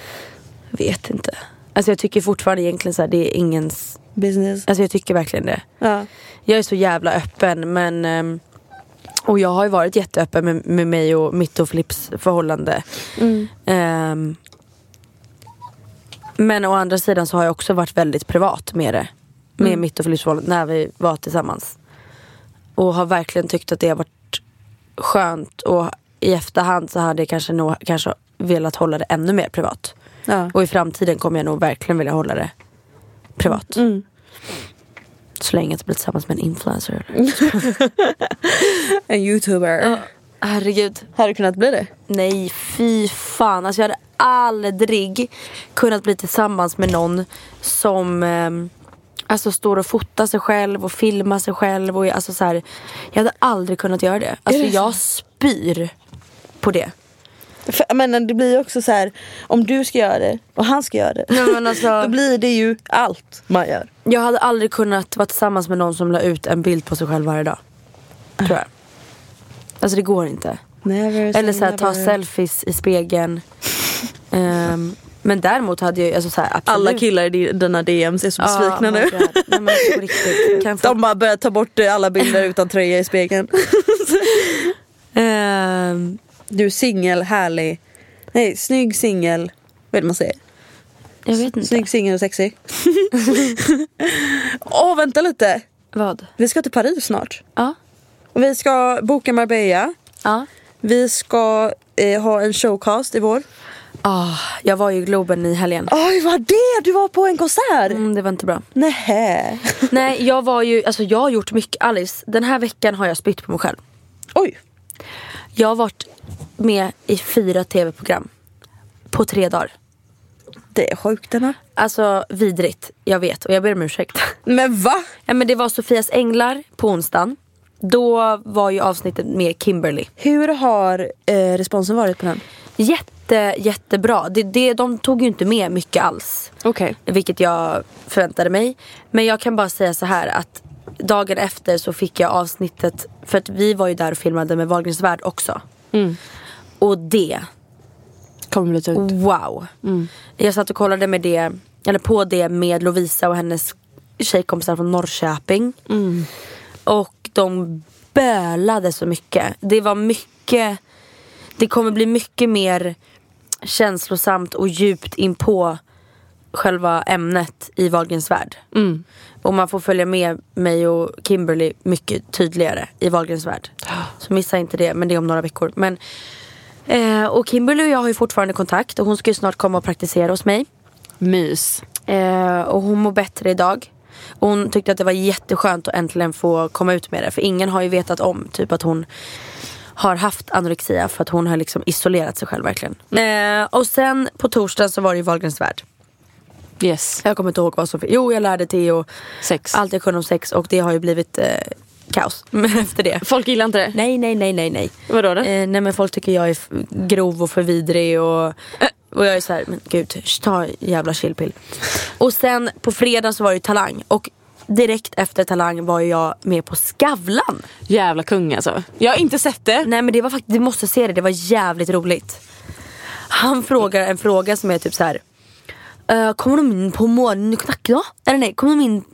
Vet inte. Alltså jag tycker fortfarande egentligen så här, det är ingens business. Alltså jag tycker verkligen det. Ja. Jag är så jävla öppen, men och jag har ju varit jätteöppen med mig och mitt och Filips förhållande. Men å andra sidan så har jag också varit väldigt privat med det. Med mitt och Filips förhållande när vi var tillsammans. Och har verkligen tyckt att det har varit skönt. Och i efterhand så hade jag kanske velat hålla det ännu mer privat. Ja. Och i framtiden kommer jag nog verkligen vilja hålla det privat. Så länge jag blir tillsammans med en influencer. En youtuber. Herregud. Har du kunnat bli det? Nej, fy fan. Alltså jag hade aldrig kunnat bli tillsammans med någon som alltså står och fotar sig själv och filmar sig själv. Och alltså så här, jag hade aldrig kunnat göra det. Alltså jag spyr på det. Men det blir också så här, om du ska göra det och han ska göra det, men alltså, då blir det ju allt man gör. Jag hade aldrig kunnat vara tillsammans med någon som la ut en bild på sig själv varje dag, tror jag. Alltså det går inte. Never eller så här, ta selfies i spegeln. Men däremot hade jag alltså, så här, absolut. Alla killar i dina DMs är så besvikna nu. Nej, men på riktigt. De bara börjar ta bort alla bilder utan tröja i spegeln. Du är singel, härlig. Nej, snygg singel. Vad är det man säger? Jag vet inte. Snygg singel och sexy. Vänta lite. Vad? Vi ska till Paris snart. Ja. Vi ska boka Marbella. Ja. Vi ska ha en showcast i vår. Jag var ju i Globen i helgen. Oj, vad det? Du var på en konsert? Det var inte bra. Nej, jag var ju, alltså jag har gjort mycket. Alice, den här veckan har jag spytt på mig själv. Oj. Jag har varit med i 4 tv-program på 3 dagar. Det är sjukt den här. Alltså vidrigt, jag vet. Och jag ber om ursäkt. Men va? Ja, men det var Sofias änglar på onsdagen. Då var ju avsnittet med Kimberly. Hur har responsen varit på den? Jättebra. De tog ju inte med mycket alls. Okej. Vilket jag förväntade mig. Men jag kan bara säga så här att dagen efter så fick jag avsnittet. För att vi var ju där och filmade med Wahlgrens värld också. Och det kommer bli ut. Wow. Jag satt och kollade med det, eller på det med Lovisa och hennes tjejkompisar från Norrköping. Och de bölade så mycket. Det var mycket. Det kommer bli mycket mer känslosamt och djupt in på själva ämnet i Wahlgrens värld. Och man får följa med mig och Kimberly mycket tydligare i Wahlgrens värld. Så missa inte det, men det är om några veckor. Men och Kimberly och jag har ju fortfarande kontakt. Och hon ska ju snart komma och praktisera hos mig. Mys. Och hon mår bättre idag. Och hon tyckte att det var jätteskönt att äntligen få komma ut med det. För ingen har ju vetat om typ att hon har haft anorexia. För att hon har liksom isolerat sig själv verkligen. Och sen på torsdagen så var det ju Wahlgrens värld. Yes. Jag kommer inte ihåg vad som... Jo, jag lärde Theo sex. Allt jag kunde om sex. Och det har ju blivit kaos efter det. Folk gillar inte det? Nej. Vadå då? Nej, men folk tycker jag är grov och för vidrig. Och jag är så här, men gud, ta jävla chillpill. Och sen på fredag så var det Talang. Och direkt efter Talang var jag med på Skavlan. Jävla kung alltså. Jag har inte sett det. Nej, men det var faktiskt, du måste se det. Det var jävligt roligt. Han frågar en fråga som är typ så här: kommer de in på morgonen och knackar då? Eller nej, kommer de in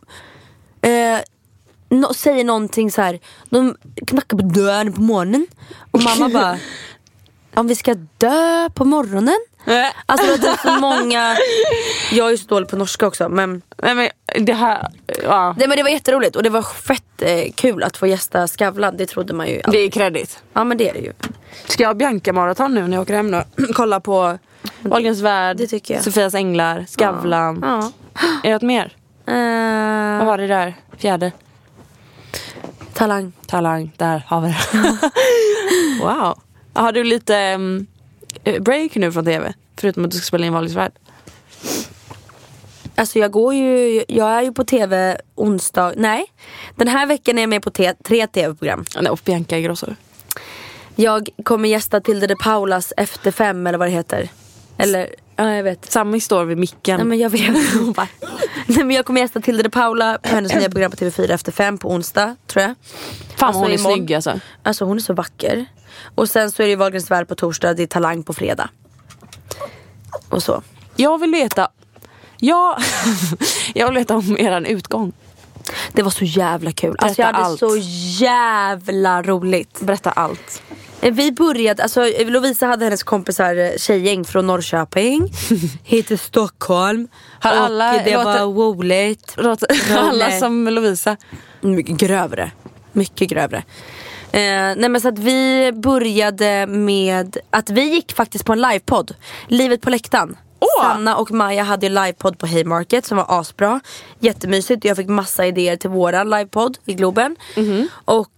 säger någonting så här: de knackar på dörren på morgonen. Och mamma bara: om vi ska dö på morgonen? Alltså det är så många. Jag är ju så dålig på norska också. Men det här, ja. Nej, men det var jätteroligt. Och det var fett kul att få gästa Skavlan. Det trodde man ju alltid. Det är kredit. Ja, men det är det ju. Ska jag Bianca maraton nu när jag åker hem då? Kolla på Wahlgrens värld, det tycker jag. Sofias änglar, Skavlan. Ja. Är det något mer? Vad var det där? 4? Talang, där har vi det. Wow. Har du lite break nu från tv? Förutom att du ska spela in Wahlgrens värld. Alltså jag är ju på tv onsdag. Nej, den här veckan är jag med på 3 tv-program. Och Bianca Ingrosso. Jag kommer gästa Tilde de Paulas Efter 5 eller vad det heter. Eller, ja, jag vet. Samma står vid micken. Nej, men jag vet. Nej, men jag kommer gästa Tilde de Paula på hennes nya program på TV4 Efter 5 på onsdag, tror jag. Fan, alltså, hon är snygg alltså. Alltså hon är så vacker. Och sen så är det ju Wahlgrens värld på torsdag. Det är Talang på fredag. Och så. Jag vill veta. Jag vill veta om eran utgång. Det var så jävla kul. Alltså jag hade allt. så jävla roligt. Berätta allt. Vi började, alltså Lovisa hade hennes kompisar tjejgäng från Norrköping hit till Stockholm. Har alla och det var roligt. Alla som Lovisa. Mycket grövre. Nej, men så att vi började med att vi gick faktiskt på en livepodd. Livet på läktaren. Sanna och Maja hade ju livepodd på Haymarket som var asbra. Jättemysigt. Jag fick massa idéer till våran livepodd i Globen. Och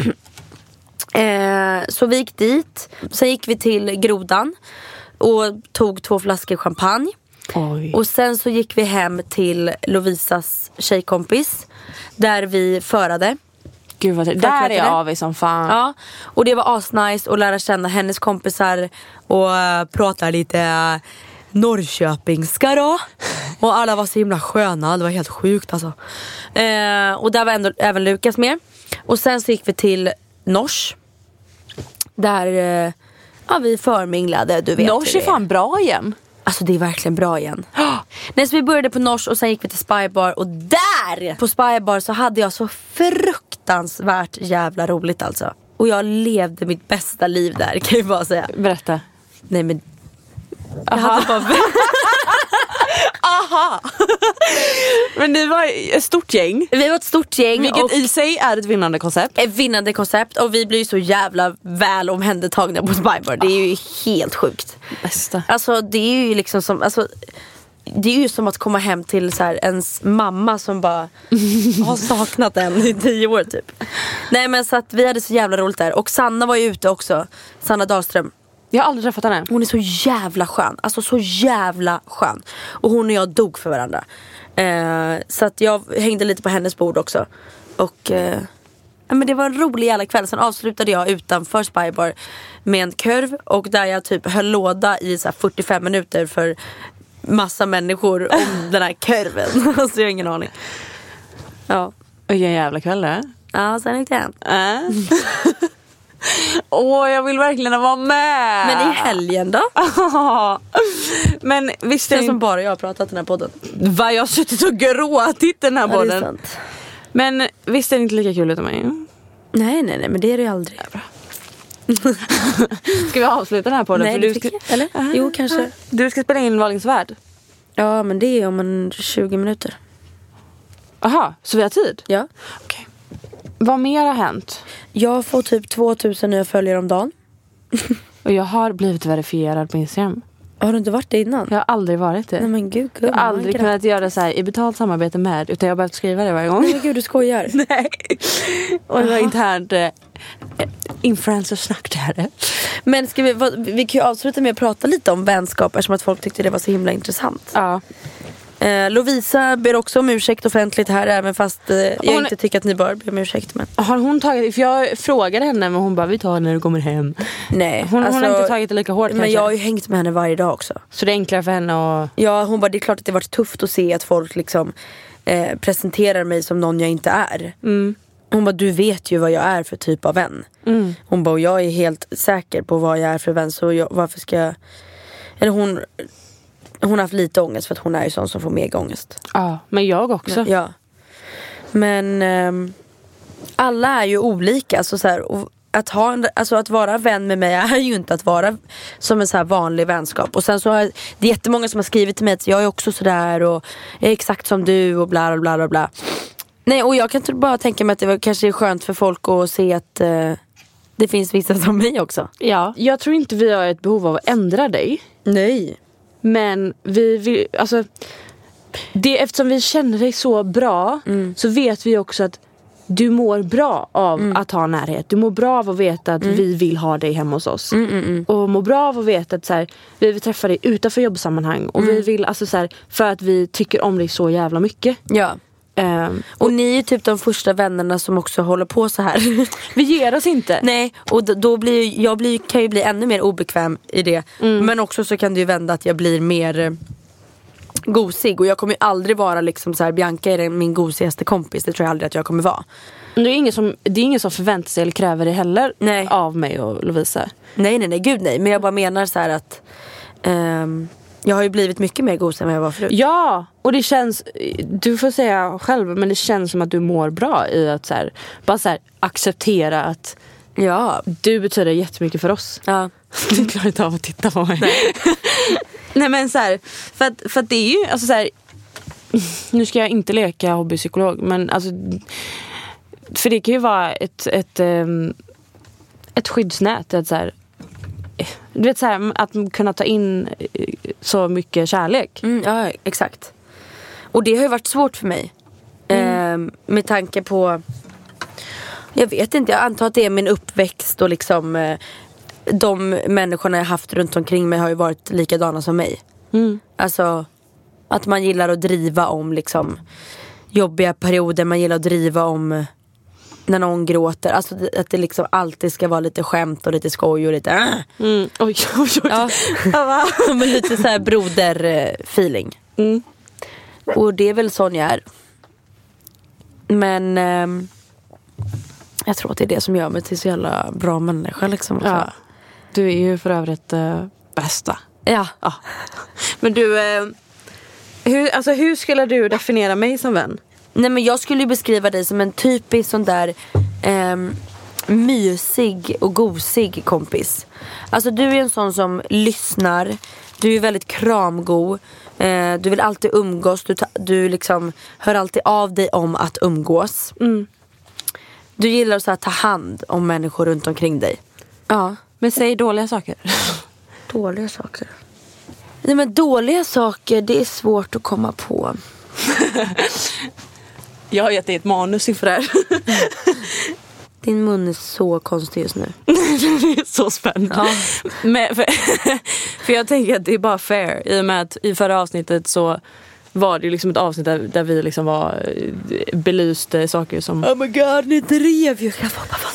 så vi gick dit. Sen gick vi till Grodan och tog 2 flaskor champagne. Oj. Och sen så gick vi hem till Lovisas tjejkompis där vi förade. Gud vad där är jag av i som fan. Ja, och det var asnice att lära känna hennes kompisar och prata lite norrköpingska då. Och alla var så himla sköna. Det var helt sjukt alltså. Och där var även Lukas med. Och sen så gick vi till Nors. Där vi förminglade, du vet. Nors är fan bra igen. Alltså det är verkligen bra igen. Nej, så vi började på Nors och sen gick vi till Spybar. Och där på Spybar så hade jag så fruktansvärt jävla roligt alltså. Och jag levde mitt bästa liv där, kan jag bara säga. Berätta. Nej men jag hade bara... Aha. Men ni var ett stort gäng. Vi var ett stort gäng. Vilket och i sig är ett vinnande koncept. ett vinnande koncept. Och vi blir ju så jävla väl omhändertagna på Spybar. Det är ju helt sjukt. Bästa. Alltså det är ju liksom som... Alltså, det är ju som att komma hem till så här, ens mamma som bara har saknat en i 10 år typ. Nej men så att vi hade så jävla roligt där. Och Sanna var ju ute också. Sanna Dahlström. Jag har aldrig träffat henne. Hon är så jävla skön. Alltså så jävla skön. Och hon och jag dog för varandra. Så att jag hängde lite på hennes bord också. Och men det var en rolig jävla kväll. Sen avslutade jag utanför Spybar med en kurv. Och där jag typ höll låda i så här 45 minuter för massa människor om den här kurven. Alltså jag har ingen aning. Ja. Vilken jävla kväll det är. Ja, sen gick det hem. Jag vill verkligen vara med. Men i helgen då? Men visst är det som bara jag har pratat i den här podden. Vad jag har suttit och gråtit den här podden. Det är sant. Men visst är det inte lika kul utan mig? Nej, men det är det ju aldrig. Ska vi avsluta den här podden? Nej, för du ska... Eller? Jo, kanske. Du ska spela in Wahlgrens värld. Ja, men det är om 20 minuter. Aha, så vi har tid? Ja. Okej. Vad mer har hänt? Jag får typ 2000 nya följare om dagen. Och jag har blivit verifierad på Instagram. Har du inte varit det innan? Jag har aldrig varit det. Nej men gud, jag har aldrig kunnat göra så här i betalt samarbete med, utan jag har behövt skriva det varje gång. Nej men gud, du skojar. Nej. Och det var internt influencersnack där. Men ska vi kan ju avsluta med att prata lite om vänskap, eftersom att folk tyckte det var så himla intressant. Ja. Lovisa ber också om ursäkt offentligt här, även fast jag inte tycker att ni bör be om ursäkt. Men... Har hon tagit, för jag frågade henne men hon bara, vi tar när du kommer hem. Nej, hon har inte tagit det lika hårt men kanske. jag har ju hängt med henne varje dag också. Så det är enklare för henne att... Ja, hon bara, det är klart att det har varit tufft att se att folk liksom presenterar mig som någon jag inte är. Hon bara, du vet ju vad jag är för typ av vän. Hon bara, och jag är helt säker på vad jag är för vän, så varför ska jag... Eller hon har haft lite ångest för att hon är ju sån som får mega ångest. Ja, men jag också. Ja. Men alla är ju olika. Alltså, så här, och att vara vän med mig är ju inte att vara som en så här vanlig vänskap. Och sen så har det jättemånga som har skrivit till mig att jag är också sådär och är exakt som du och bla bla bla bla. Nej, och jag kan inte bara tänka mig att det kanske är skönt för folk att se att det finns vissa som mig också. Ja, jag tror inte vi har ett behov av att ändra dig. Nej. Men vi vill, alltså eftersom vi känner dig så bra så vet vi också att du mår bra av att ha närhet. Du mår bra av att veta att vi vill ha dig hemma hos oss. Och mår bra av att veta att så här, vi vill träffa dig utanför jobbsammanhang. Och vi vill, alltså så här, för att vi tycker om dig så jävla mycket. Ja. Och ni är ju typ de första vännerna som också håller på så här. Vi ger oss inte. Nej, och då kan ju bli ännu mer obekväm i det. Men också så kan det ju vända att jag blir mer gosig. Och jag kommer ju aldrig vara liksom så här, Bianca är min gosigaste kompis. Det tror jag aldrig att jag kommer vara. Det är ingen som förväntar sig eller kräver det heller. Nej. Av mig och Lovisa. Nej, gud nej. Men jag bara menar så här att jag har ju blivit mycket mer gosig än vad jag var förut. Ja, och det känns, du får säga själv, men det känns som att du mår bra i att så här, bara så här, acceptera att du betyder jättemycket för oss. Ja. Du klarar inte av att titta på mig. Nej men så här, för att det är ju alltså så här, nu ska jag inte leka hobbypsykolog, men alltså för det kan ju vara ett skyddsnät, att så här, du vet så här, att kunna ta in så mycket kärlek. Ja, exakt. Och det har ju varit svårt för mig. Med tanke på, jag vet inte, jag antar att det är min uppväxt och liksom de människorna jag haft runt omkring mig har ju varit likadana som mig. Alltså att man gillar att driva om liksom jobbiga perioder, man gillar att driva om när någon gråter, alltså att det liksom alltid ska vara lite skämt och lite skoj och lite Oj. Ja. Men lite så här broder-feeling. Och det är väl sån jag är. Men jag tror att det är det som gör mig till så jävla bra människa liksom. Ja. Du är ju för övrigt bästa. Ja. Men du, hur skulle du definiera mig som vän? Nej, men jag skulle ju beskriva dig som en typisk sån där mysig och gosig kompis. Alltså du är en sån som lyssnar. Du är väldigt kramgod. Du vill alltid umgås. Du liksom hör alltid av dig om att umgås. Du gillar att så här, ta hand om människor runt omkring dig. Ja, men säg dåliga saker. Dåliga saker. Nej, men dåliga saker, det är svårt att komma på. Jag har gett dig ett manus inför det här. Din mun är så konstig just nu. Det är så spännande. Ja. Men, för jag tänker att det är bara fair. I och med att i förra avsnittet så var det liksom ett avsnitt där vi liksom var belyste saker som... Oh my god, ni drev ju.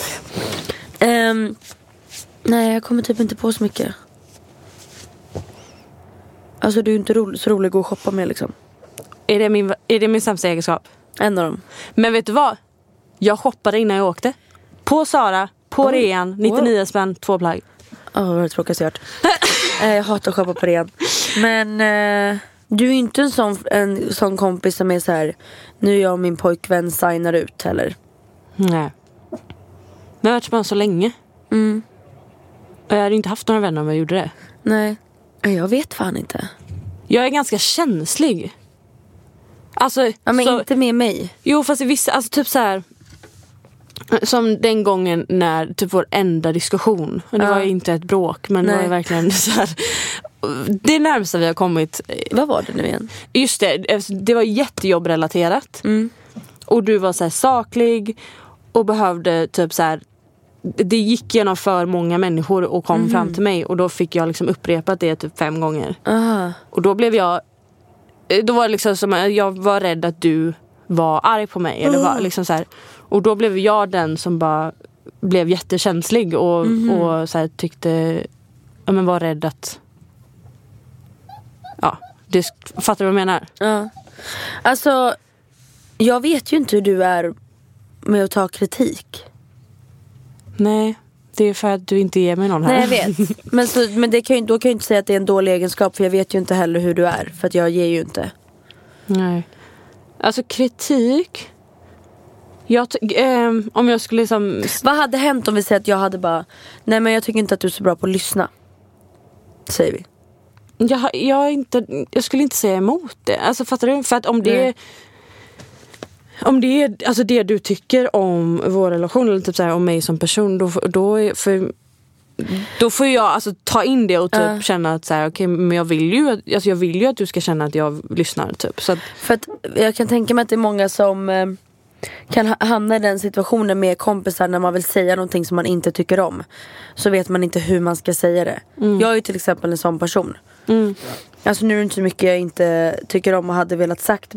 Nej, jag kommer typ inte på så mycket. Alltså du är inte så rolig att gå och shoppa med liksom. Är det min sämsta egenskap? En av dem. Men vet du vad? Jag shoppade innan jag åkte. På Zara, på rean, 99 spänn, 2 plagg. Vad var det tråkigt jag jag hatar att shoppa på rean. Men du är inte en sån kompis som är så här: nu är jag och min pojkvän signar ut heller. Nej. Jag har varit med så länge. Och jag hade inte haft några vänner om jag gjorde det. Nej, jag vet fan inte. Jag är ganska känslig. Alltså, ja, men inte med mig. Jo, fast i vissa, alltså typ så här, som den gången när typ vår enda diskussion, och det var ju inte ett bråk, men det var ju verkligen så här, det närmaste vi har kommit. Vad var det nu igen? Just det var jättejobbrelaterat. Och du var så här saklig och behövde typ så här, det gick genom för många människor och kom fram till mig, och då fick jag liksom upprepat det typ 5 gånger. Och då blev jag, då var det liksom som jag var rädd att du var arg på mig eller var liksom så här, och då blev jag den som bara blev jättekänslig och så här tyckte, ja, men var rädd att, ja, det, fattar du vad jag menar? Ja. Alltså jag vet ju inte hur du är med att ta kritik. Nej, det är för att du inte ger mig någon här. Nej, jag vet. Men det då kan jag inte säga att det är en dålig egenskap, för jag vet ju inte heller hur du är, för att jag ger ju inte. Nej. Alltså kritik, om jag skulle liksom... Vad hade hänt om vi säger att jag hade bara, nej men jag tycker inte att du är så bra på att lyssna, säger vi. Jag skulle inte säga emot det. Alltså fattar du? För att om det är alltså det du tycker om vår relation, eller typ så här, om mig som person, då får jag alltså ta in det och typ känna att så här, okej, men jag vill ju att du ska känna att jag lyssnar typ. Så att... För att jag kan tänka mig att det är många som kan hamna i den situationen med kompisar när man vill säga någonting som man inte tycker om, så vet man inte hur man ska säga det. Jag är ju till exempel en sån person. Alltså nu är det inte så mycket jag inte tycker om och hade velat sagt,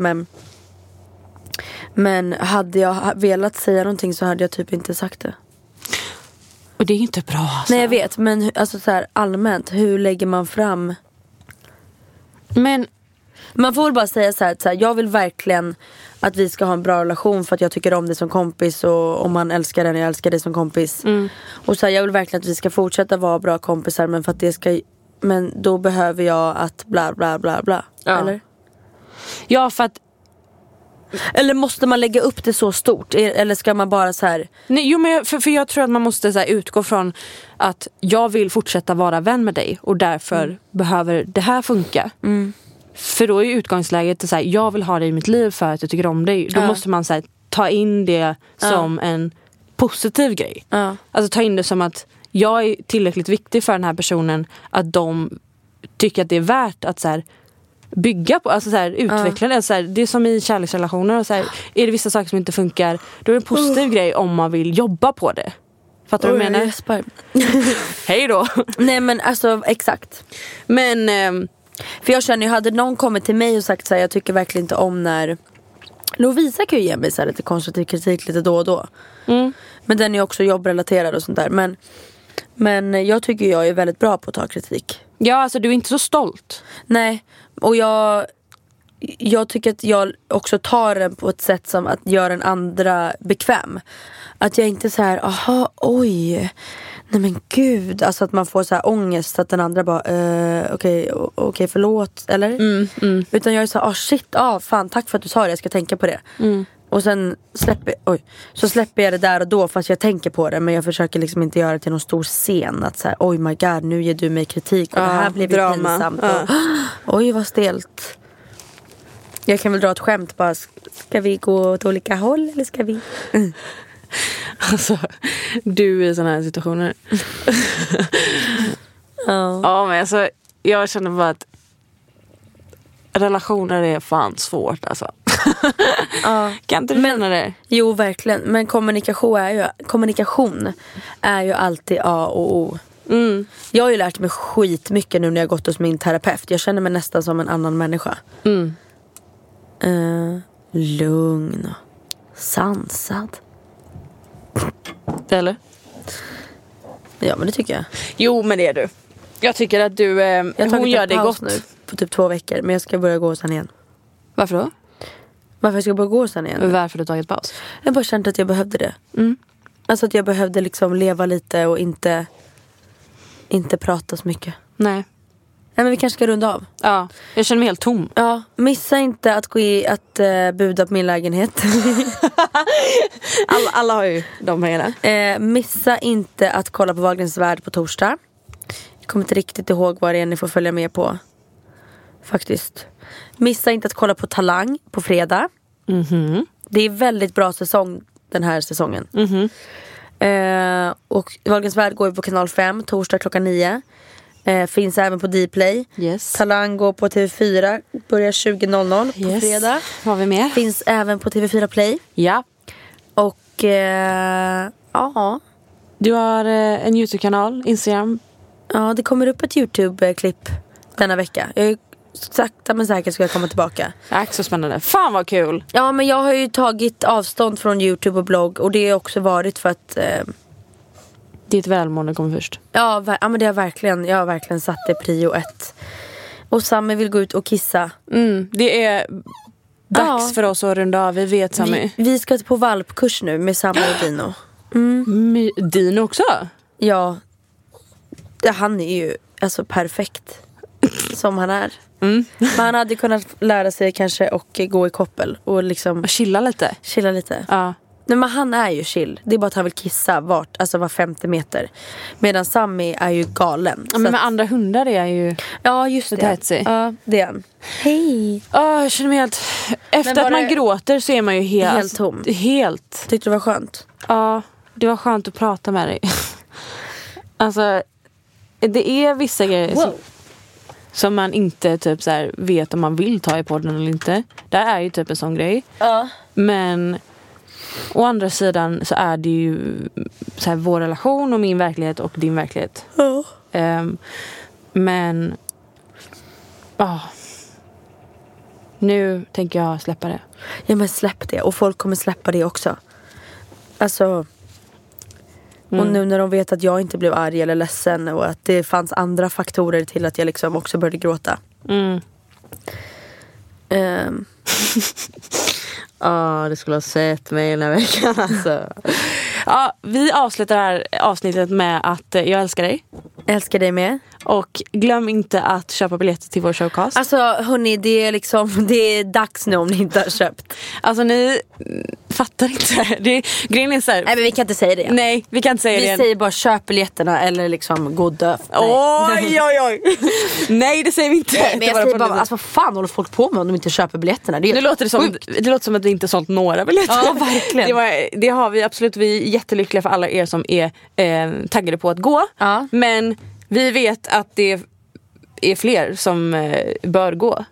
men hade jag velat säga någonting så hade jag typ inte sagt det. Och det är inte bra alltså. Nej, jag vet, men alltså så här, allmänt, hur lägger man fram? Men man får väl bara säga så här, jag vill verkligen att vi ska ha en bra relation för att jag tycker om dig som kompis, och om man älskar den, jag älskar dig som kompis. Och så här, jag vill verkligen att vi ska fortsätta vara bra kompisar, men för att det ska, men då behöver jag att bla bla bla bla. Eller? Ja, för att, eller måste man lägga upp det så stort? Eller ska man bara så här... Nej, jo, men för jag tror att man måste så här utgå från att jag vill fortsätta vara vän med dig, och därför behöver det här funka. För då är utgångsläget så här, jag vill ha dig i mitt liv för att jag tycker om dig. Då måste man så här, ta in det som en positiv grej. Alltså ta in det som att jag är tillräckligt viktig för den här personen, att de tycker att det är värt att så här, bygga på, alltså så här, utveckla det. Så här, det är som i kärleksrelationer, och så här, är det vissa saker som inte funkar, då är det en positiv grej om man vill jobba på det. Fattar du vad jag menar? Hej då. Nej, men alltså exakt. Men för jag känner ju, hade någon kommit till mig och sagt så här, jag tycker verkligen inte om när Lovisa kan ju ge mig så här lite konstruktiv kritik lite då och då. Men den är också jobbrelaterad och sånt där. Men jag tycker jag är väldigt bra på att ta kritik. Ja, alltså du är inte så stolt. Nej, och jag tycker att jag också tar den på ett sätt som att göra en andra bekväm. Att jag inte så här, aha, oj, Nej men gud, alltså att man får så här ångest att den andra bara okej, förlåt, eller? Utan jag är så här, shit, fan, tack för att du sa det, jag ska tänka på det. Och sen släpper jag det där och då, fast jag tänker på det, men jag försöker liksom inte göra det till någon stor scen att så här, oj my god, nu ger du mig kritik och det här blev pinsamt och, oj vad stelt. Jag kan väl dra ett skämt bara, ska vi gå åt olika håll eller ska vi? Alltså, du i såna här situationer. Ja, men alltså, jag känner bara att relationer är fan svårt alltså. Kan inte du känna det? Jo, verkligen. Men kommunikation är ju alltid A och O. Jag har ju lärt mig skitmycket nu när jag gått hos min terapeut. Jag känner mig nästan som en annan människa. Lugn och sansad. Eller? Ja, men det tycker jag. Jo, men det är du. Jag tycker att du hon gör det gott nu på typ 2 veckor, men jag ska börja gå sen igen. Varför då? Varför jag ska börja gå sen igen? Varför har du tagit paus? Jag bara kände att jag behövde det. Alltså att jag behövde liksom leva lite och inte prata så mycket. Nej, men vi kanske ska runda av. Ja, jag känner mig helt tom. Ja, missa inte att buda på min lägenhet. alla har ju de pengarna. Missa inte att kolla på Wahlgrens värld på torsdag. Jag kommer inte riktigt ihåg vad det är ni får följa med på. Faktiskt. Missa inte att kolla på Talang på fredag. Det är väldigt bra säsong den här säsongen. Och Wahlgrens värld går ju på kanal 5 torsdag klockan 9. Finns även på Dplay. Yes. Talang går på TV4, börjar 20.00 på fredag. Vad har vi med? Finns även på TV4 Play. Ja. Och ja. Du har en YouTube-kanal, Instagram. Ja, det kommer upp ett YouTube-klipp denna vecka. Jag sakta men säkert ska jag komma tillbaka. Ja, så spännande. Fan vad kul. Ja, men jag har ju tagit avstånd från YouTube och blogg. Och det har också varit för att ditt välmående kommer först. Ja, men det har verkligen, jag har verkligen satt det prio 1. Och Sammy vill gå ut och kissa. Det är dags för oss att runda av. Vi vet, Sammy. Vi ska på valpkurs nu med Sammy och Dino. Dino också? Ja. Han är ju alltså perfekt som han är. Men han hade kunnat lära sig kanske och gå i koppel och liksom chilla lite. Ja. Nej, men han är ju chill. Det är bara att han vill kissa var 50 meter. Medan Sammy är ju galen. Ja, men med andra hundar är ju... Ja, just det. Ja, det är han. Hej. Jag känner mig helt... Efter att man gråter så är man ju helt tom. Helt. Tyckte du det var skönt? Ja, det var skönt att prata med dig. Alltså, det är vissa grejer som man inte typ så här vet om man vill ta i podden eller inte. Det är ju typ en sån grej. Ja. Men å andra sidan så är det ju så här vår relation och min verklighet och din verklighet. Ja. Men nu tänker jag släppa det. Ja, men släpp det. Och folk kommer släppa det också. Alltså... Och nu när de vet att jag inte blev arg eller ledsen och att det fanns andra faktorer till att jag liksom också började gråta. Det skulle ha sett mig den här veckan alltså. Ja, vi avslutar det här avsnittet med att jag älskar dig. Jag älskar dig med. Och glöm inte att köpa biljetter till vår showcast. Alltså hörni, det är dags nu om ni inte har köpt. Alltså ni fattar inte. Grejen är så här. Nej, men vi kan inte säga det. Nej, vi kan inte säga det. Vi säger bara köp biljetterna eller liksom gå dö. Oj. Nej, det säger vi inte. Nej, men jag säger bara, alltså vad fan håller folk på med om de inte köper biljetterna? Det låter som att vi inte sålt några biljetter. Ja, verkligen. Det har vi absolut. Vi är jättelyckliga för alla er som är taggade på att gå. Ja. Men vi vet att det är fler som bör gå.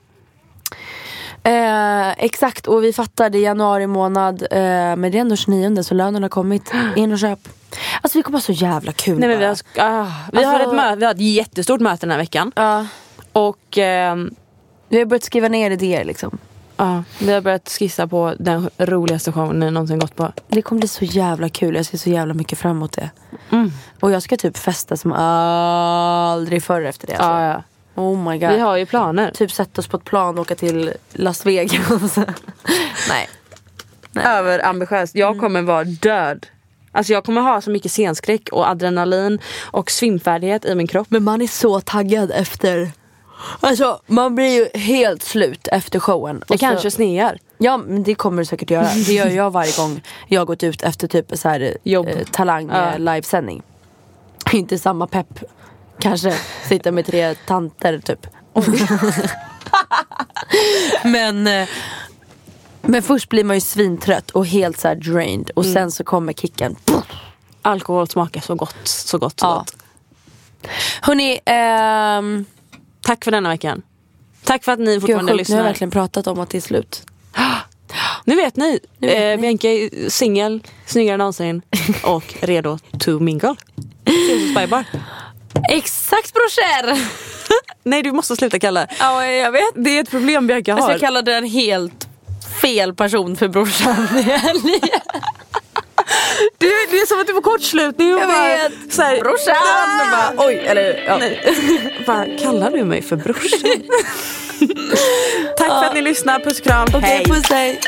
Exakt, och vi fattade i januari månad, men det är ändå 29 så lönen har kommit. In och köp. Alltså vi kommer så jävla kul. Nej, men vi har ett jättestort möte den här veckan. Och vi har börjat skriva ner idéer liksom. Vi har börjat skissa på den roligaste showen ni någonsin gått på. Det kommer bli så jävla kul. Jag ser så jävla mycket fram emot det. Och jag ska typ festa som aldrig förr efter det alltså. Ja. Oh my god. Vi har ju planer. Typ sätta oss på ett plan och åka till Las Vegas. Nej. Överambitiöst. Jag kommer vara död. Alltså jag kommer ha så mycket scenskräck och adrenalin och svimfärdighet i min kropp. Men man är så taggad efter. Alltså man blir ju helt slut efter showen. Jag kanske snear. Ja, men det kommer du säkert göra. Det gör jag varje gång jag har gått ut efter typ så här talang livesändning. Inte samma pepp. Kanske sitta med 3 tanter typ. Men först blir man ju svintrött och helt så här drained. Och sen så kommer kicken. Alkohol smakar så gott. Så gott. Hörrni, tack för denna veckan. Tack för att ni fortfarande lyssnar. Nu har jag verkligen pratat om att det är slut. Nu vet ni. Bianca är singel, snyggare än någonsin och redo to mingle. Spybar. Exakt, brorser. Nej, du måste sluta kalla. Ja, jag vet. Det är ett problem Bianca har. Jag ska kalla den helt fel person för brorsan. Det är som att du får kortslutning och jag bara, vet. Så här, brorsan. Bara, oj, eller ja. Bara, kallar du mig för brorsan? Tack för att ni lyssnar. Puss och kram. Hej. Puss, hej.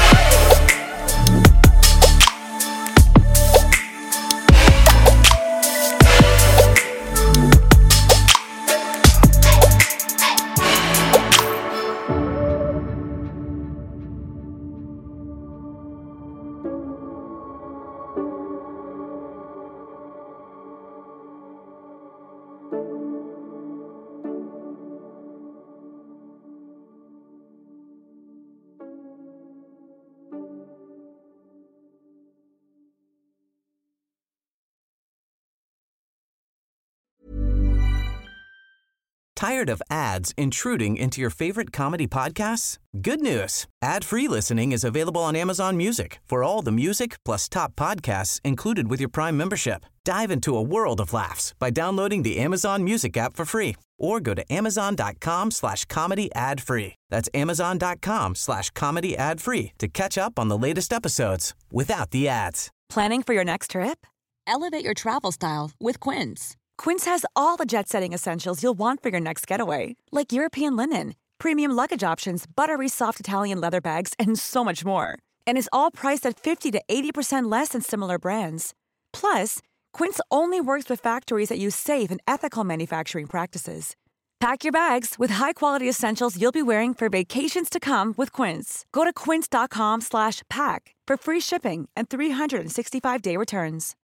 Tired of ads intruding into your favorite comedy podcasts? Good news. Ad-free listening is available on Amazon Music for all the music plus top podcasts included with your Prime membership. Dive into a world of laughs by downloading the Amazon Music app for free or go to amazon.com/comedy ad-free. That's amazon.com/comedy ad-free to catch up on the latest episodes without the ads. Planning for your next trip? Elevate your travel style with Quince. Quince has all the jet-setting essentials you'll want for your next getaway, like European linen, premium luggage options, buttery soft Italian leather bags, and so much more. And is all priced at 50 to 80% less than similar brands. Plus, Quince only works with factories that use safe and ethical manufacturing practices. Pack your bags with high-quality essentials you'll be wearing for vacations to come with Quince. Go to quince.com/pack for free shipping and 365-day returns.